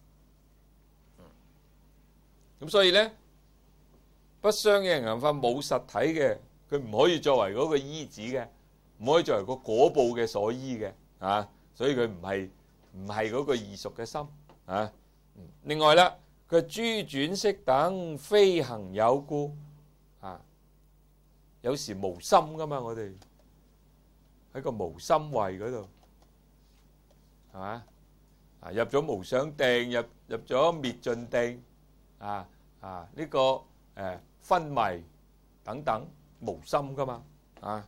咁所以咧，不相應行法冇實體嘅，佢唔可以作為嗰個依止嘅。唔可以作為個果報嘅所依嘅，啊，所以佢唔係唔係嗰個異熟嘅心，啊。另外啦，佢諸轉識等非恆有故，啊，有時無心噶嘛，我哋喺個無心位嗰度，係嘛？啊，入咗無想定，入入咗滅盡定，啊啊呢、這個誒、呃、昏迷等等無心噶嘛，啊。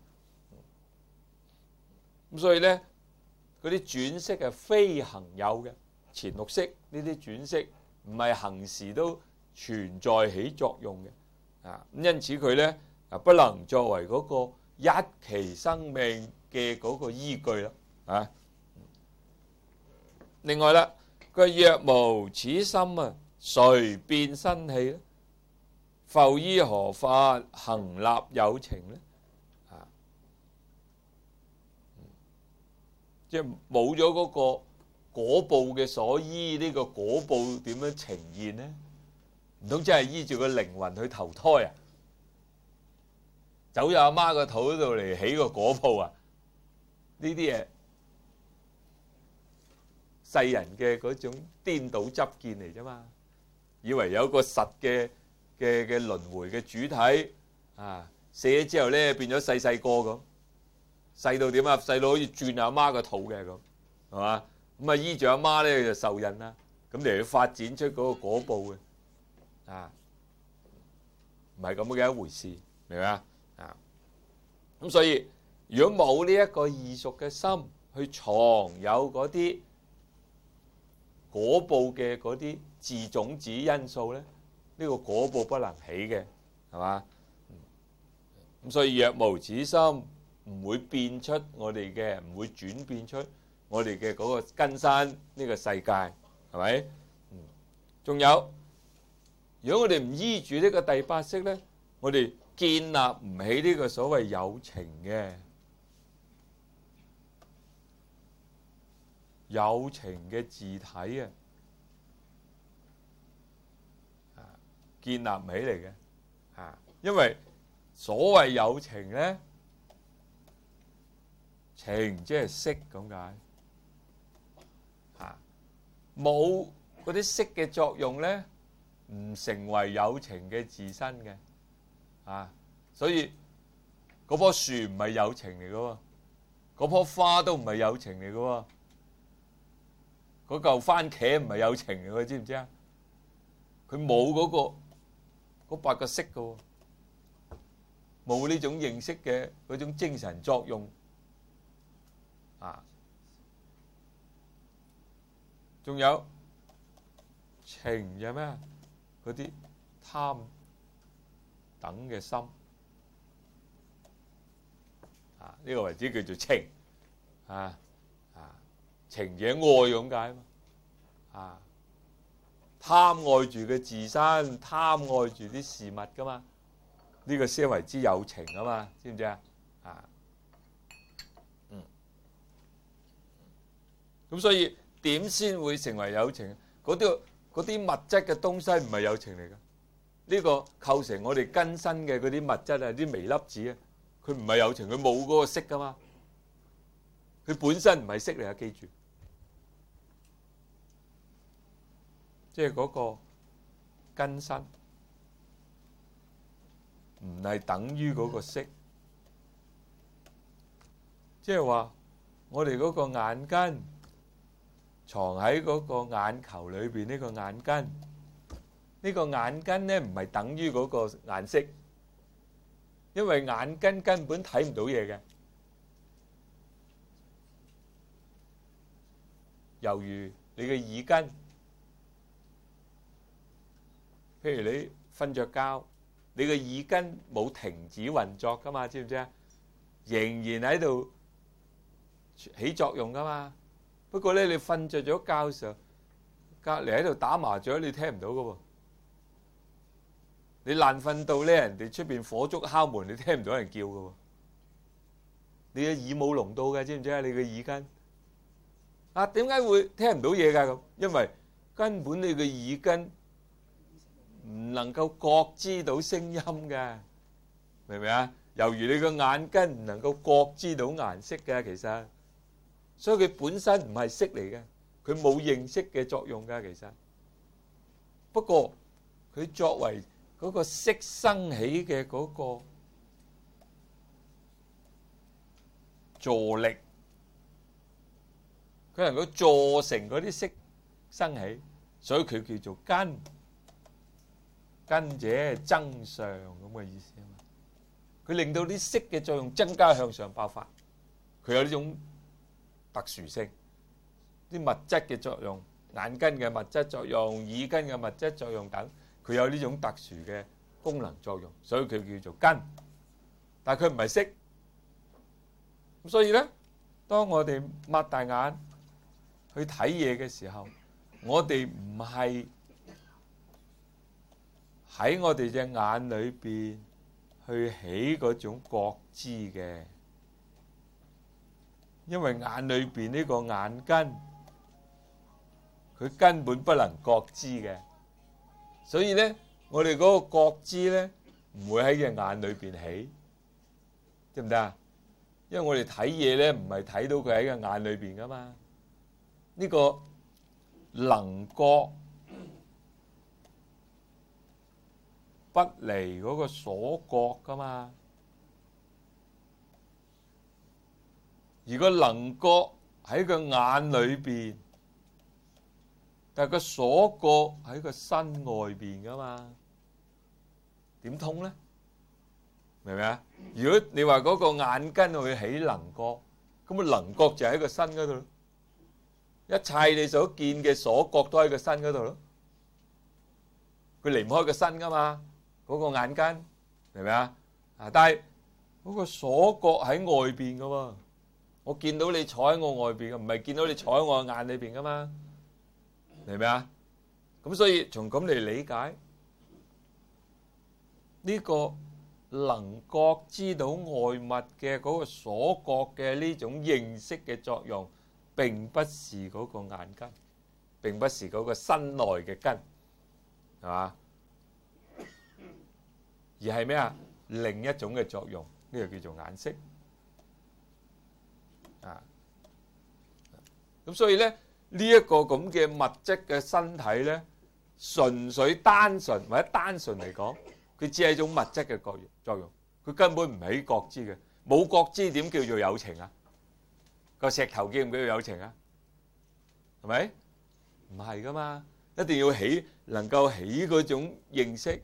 咁所以咧，嗰啲轉識係非恆有嘅，前六識呢啲轉識唔係恆時都存在起作用嘅，啊咁因此佢咧啊不能作為嗰個一期生命嘅嗰個依據啦，啊。另外啦，佢若無此心啊，隨變生氣咧，復依何法恆立有情咧？即係冇咗嗰個果報嘅所依，呢、這個果報點樣呈現呢？唔通真係依住個靈魂去投胎啊？走入阿媽個肚度嚟起個果報啊？呢啲嘢世人嘅嗰種顛倒執見嚟啫嘛，以為有個實嘅嘅嘅輪迴嘅主體啊，死咗之後咧變咗細細個咁。細到點啊？細到好似轉阿媽個肚嘅咁，係嘛？咁啊依住阿媽咧就受孕啦，咁嚟去發展出嗰個果報嘅，啊，唔係咁嘅一回事，明唔明啊？啊，咁所以如果冇呢一個異熟嘅心去藏有嗰啲果報嘅嗰啲自種子因素咧，呢、這個果報不能起嘅，係嘛？咁所以若無此心，唔會變出我哋嘅，唔會轉變出我哋嘅嗰個根山呢個世界，係咪？嗯，仲有，如果我哋唔依住呢個第八識咧，我哋建立唔起呢個所謂有情嘅有情嘅自體啊，啊，建立唔起嚟嘅，啊，因為所謂有情咧。情即係識咁解，嚇冇嗰啲識嘅作用咧，唔成為有情嘅自身嘅，啊，所以嗰棵樹唔係有情嚟嘅喎，嗰棵花都唔係有情嚟嘅喎，嗰嚿番茄唔係有情嚟嘅，知唔知啊？佢冇嗰個嗰八個識嘅喎，冇呢種認識嘅嗰種精神作用。啊，仲有情有咩？嗰啲貪等嘅心，啊呢、這個為之叫做情，啊啊情者愛咁解嘛，啊貪愛住嘅自身，貪愛住啲事物噶嘛， 呢個先為之有情啊嘛，知唔知啊？啊，嗯，咁所以點先會成為有情？嗰啲嗰啲物質嘅東西唔係有情嚟㗎。呢個構成我哋根身嘅嗰啲物質啊，啲微粒子啊，佢唔係有情，佢冇嗰個色㗎嘛。佢本身唔係色嚟啊，記住，即係嗰個根身唔係等於嗰個色，即係話我哋嗰個眼根藏喺嗰個眼球裏邊，呢個眼根，呢個眼根咧唔係等於嗰個顏色，因為眼根根本睇唔到嘢嘅。猶如你嘅耳根，譬如你瞓着覺，你嘅耳根冇停止運作噶嘛，知唔知啊？仍然喺度起作用噶嘛。不過咧，你瞓着咗覺嘅時候，隔離喺度打麻雀，你聽唔到噶喎。你爛瞓到咧，人哋出邊火燭敲門，你聽唔到人叫噶喎。你嘅耳冇聾到嘅，知唔知啊？你嘅耳根。啊，點解會聽唔到嘢㗎？咁因為根本你嘅耳根唔能夠覺知到聲音嘅，明唔明啊？猶如你個眼根唔能夠覺知到顏色嘅，其實，所以佢本身唔係色嚟嘅，佢冇認識嘅作用㗎，其實。不過佢作為嗰個色生起嘅嗰個助力。佢能夠助成嗰啲色生起，所以佢叫做根。根者增上咁嘅意思啊嘛。佢令到啲色嘅作用增加向上爆發，佢有呢種特殊性。啲物質嘅作用，眼根嘅物質作用，耳根嘅物質作用等，佢有呢種特殊嘅功能作用，所以佢叫做根。但係佢唔係色。咁所以咧，當我哋擘大眼去睇嘢嘅時候，我哋唔係喺我哋隻眼裏邊去起嗰種覺知嘅，因為眼裏邊呢個眼根，佢根本不能覺知嘅，所以咧，我哋嗰個覺知咧唔會喺隻眼裏邊起，得唔得啊？因為我哋睇嘢咧，唔係睇到佢喺個眼裏邊噶嘛。呢個能覺不離嗰個所覺噶嘛，而個能覺喺個眼裏邊，但係個所覺喺個身外邊噶嘛，點通咧？明唔明啊？如果你話嗰個眼根去起能覺，咁啊能覺就喺個身嗰度咯。一切你所見嘅所覺都喺個身嗰度咯，佢離唔開個身噶嘛，嗰個眼根，明唔明啊？啊，但係嗰個所覺喺外邊噶喎，我見到你坐喺我外邊嘅，唔係見到你坐喺我眼裏邊噶嘛，明唔明啊？咁所以從咁嚟理解呢個能覺知到外物嘅嗰個所覺嘅呢種認識嘅作用，並不是嗰個眼根，並不是嗰個身內嘅根，係嘛？而係咩啊？另一種嘅作用，呢個叫做眼識啊。咁所以咧，呢一個咁嘅物質嘅身體咧，純粹單純或者單純嚟講，佢只係一種物質嘅作用作用，佢根本唔起覺知嘅，冇覺知點叫做有情啊？個石頭叫唔叫做有情啊？係咪？唔係噶嘛，一定要起，能夠起嗰種認識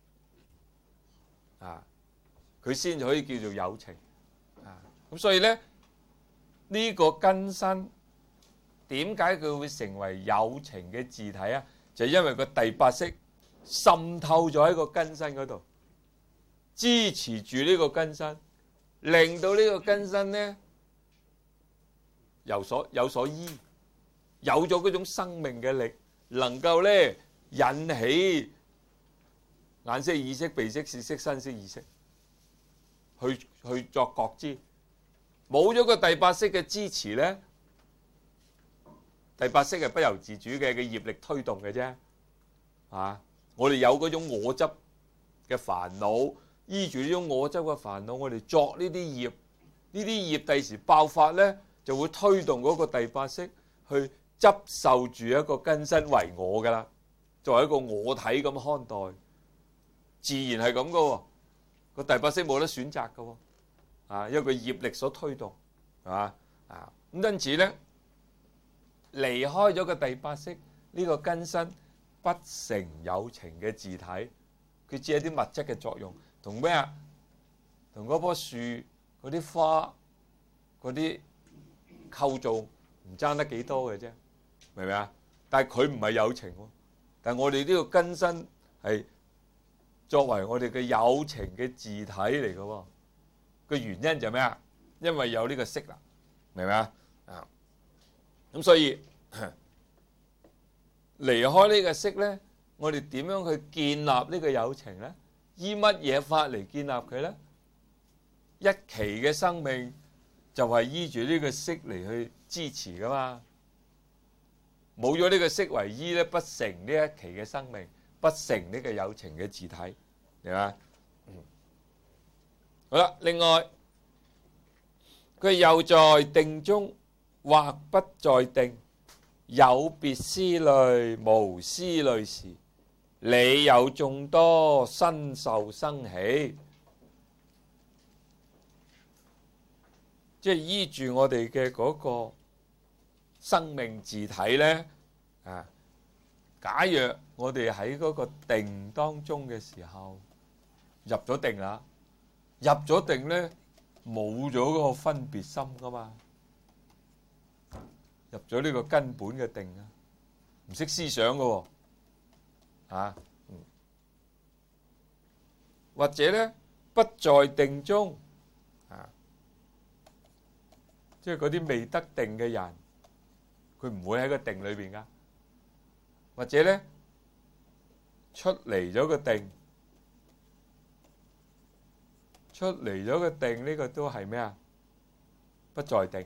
啊，佢先可以叫做有情啊。咁所以咧，呢個根身點解佢會成為有情嘅自體啊？就係因為個第八識滲透咗喺個根身嗰度，支持住呢個根身，令到呢個根身咧有所有所依，有咗嗰種生命嘅力，能夠咧引起眼識、耳識、鼻識、舌識、身識、意識，去去作覺知。冇咗個第八識嘅支持咧，第八識係不由自主嘅嘅業力推動嘅啫。啊，我哋有嗰種我執嘅煩惱，依住呢種我執嘅煩惱，我哋作呢啲業，呢啲業第時爆發咧，就會推動嗰個第八識去執受住一個根身為我噶啦，作為一個我體咁看待，自然係咁噶喎。個第八識冇得選擇噶喎，啊，因為個業力所推動，係嘛啊？咁因此咧，離開咗個第八識，呢個根身不成有情嘅自體，佢只係啲物質嘅作用，同咩啊？同嗰棵樹、嗰啲花、嗰啲構造唔爭得幾多嘅啫，明唔明啊？但係佢唔係有情喎，但係我哋呢個根身係作為我哋嘅有情嘅自體嚟嘅喎。個原因就係咩啊？因為有呢個識啦，明唔明啊？啊，咁所以離開呢個識咧，我哋點樣去建立呢個有情咧？依乜嘢法嚟建立佢咧？一期嘅生命就係依住呢個識嚟去支持噶嘛。冇咗呢個識為依咧，不成呢一期嘅生命，不成呢個有情嘅自體，係嘛？嗯，好啦，另外佢又在定中或不在定，有別思慮無思慮時，理有眾多，身受生起。即係依住我哋嘅嗰個生命自體咧，啊！假若我哋喺嗰個定當中嘅時候入咗定啦，入咗定咧冇咗嗰個分別心噶嘛，入咗呢個根本嘅定啊，唔識思想噶喎，啊，嗯，或者咧不在定中。即係嗰啲未得定嘅人，佢唔會喺個定裏邊噶，或者咧出嚟咗個定，出嚟咗個定呢個都係咩啊？不在定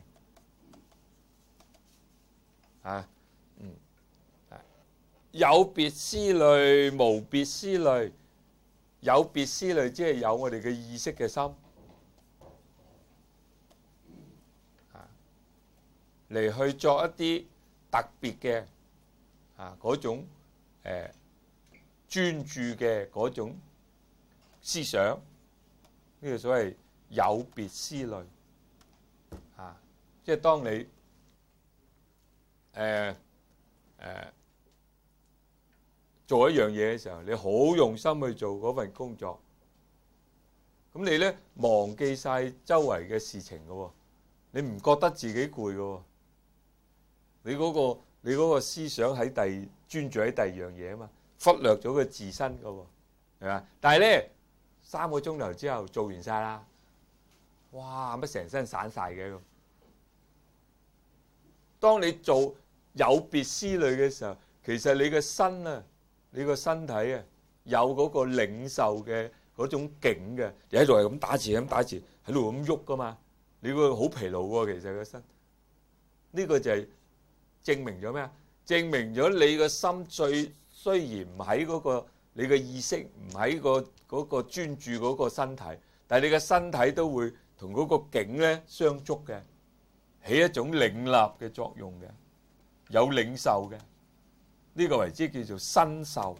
啊，嗯，有別思慮無別思慮，有別思慮即係有我哋嘅意識嘅心。嚟去作一啲特別嘅啊嗰種誒專注嘅嗰種思想，呢個所謂有別思慮啊，即係當你誒誒做一樣嘢嘅時候，你好用心去做嗰份工作，咁你咧忘記晒周圍嘅事情嘅喎，你唔覺得自己攰嘅喎。你嗰個你嗰個思想喺第專注喺第二樣嘢啊嘛，忽略咗佢自身噶喎，係嘛？但係咧三個鐘頭之後做完晒啦，哇！乜成身散晒嘅咁。當你做有別思慮嘅時候，其實你個身啊，你個身體啊，有嗰個領受嘅嗰種境嘅，你喺度係咁打字咁打字，喺度咁喐噶嘛，你個好疲勞喎，其實個身。呢個就係證明咗咩啊？證明咗你個心最雖然唔喺嗰個你嘅意識唔喺個嗰個專注嗰個身體，但係你嘅身體都會同嗰個境咧相觸嘅，起一種領納嘅作用嘅，有領受嘅，呢個為之叫做身受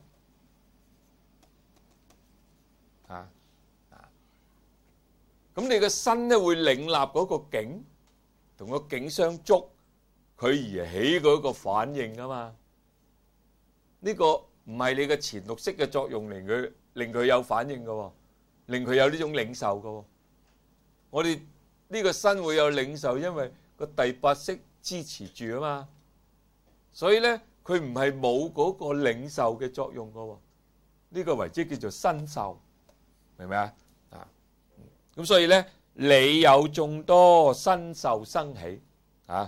啊啊！咁你個身咧會領納嗰個境，同個境相觸。佢而起嗰個反應啊嘛，呢個唔係你嘅前六識嘅作用令佢令佢有反應嘅，令佢有呢種領受嘅。我哋呢個身會有領受，因為個第八識支持住啊嘛，所以咧佢唔係冇嗰個領受嘅作用嘅。呢個為之叫做身受，明唔明啊？啊，咁所以咧理有眾多，身受生起啊。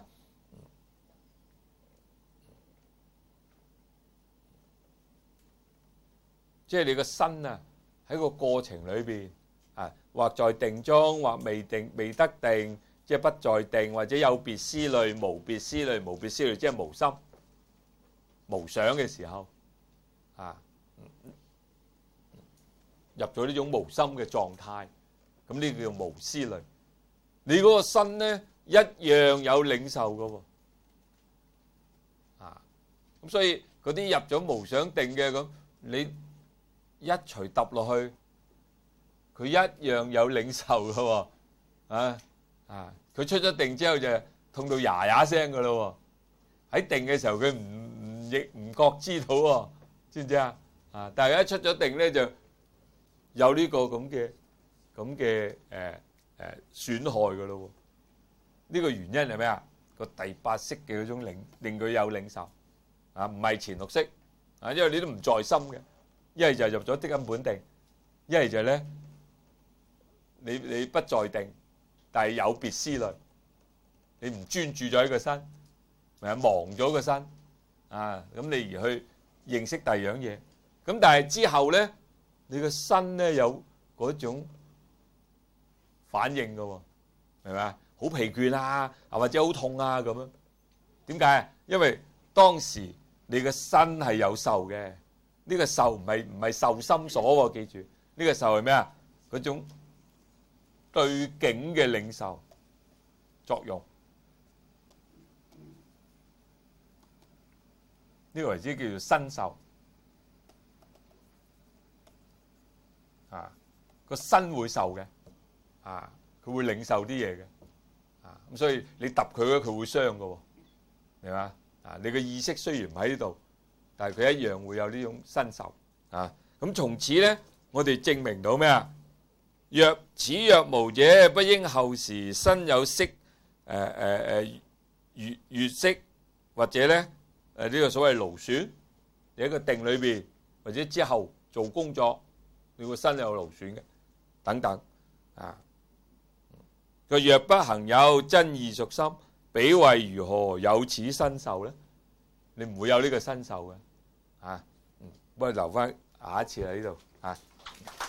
即係你個身啊喺個過程裏邊啊，或在定中，或未定未得定，即係不在定，或者有別思慮、無別思慮、無別思慮，即係無心無想嘅時候啊，入咗呢種無心嘅狀態，咁呢個叫無思慮。你嗰個身咧一樣有領受嘅喎，啊，咁所以嗰啲入咗無想定嘅咁，你一錘揼落去，佢一樣有領受嘅喎，啊啊，佢出咗定之後就痛到呀呀聲嘅咯喎，喺定嘅時候佢唔唔亦唔覺知道喎，知唔知啊？啊，但係一出咗定咧就有呢個咁嘅咁嘅誒誒損害嘅咯喎，呢個原因係咩啊？個第八識嘅嗰種領令佢有領受啊，唔係前六識啊，因為你都唔在心嘅，一係就入咗的根本定，一係就咧你你不在定，但係有別思慮，你唔專注咗喺個身，咪係忘咗個身啊，咁你而去認識第二樣嘢，咁但係之後咧，你個身咧有嗰種反應嘅喎，係咪啊？好疲倦啊，啊或者好痛啊咁樣。點解？因為當時你個身係有受嘅，呢個受唔係唔係受心所喎，記住呢個受係咩啊？嗰種對境嘅領受作用，呢個為之叫做身受啊，個身會受嘅。啊！佢會領受啲嘢嘅，啊咁所以你揼佢咧，佢會傷嘅喎，明嘛？啊，你嘅意識雖然唔喺呢度，但係佢一樣會有呢種身受啊。咁從此咧，我哋證明到咩啊？若此若無者，不應後時身有識，誒誒誒月月識，或者咧誒呢個所謂勞損，你喺個定裏邊，或者之後做工作，你個身有勞損嘅等等啊。佢若不行有真義屬心，彼為如何有此身受咧？你唔會有呢個身受嘅，啊，嗯，不過留翻下一次喺呢度啊。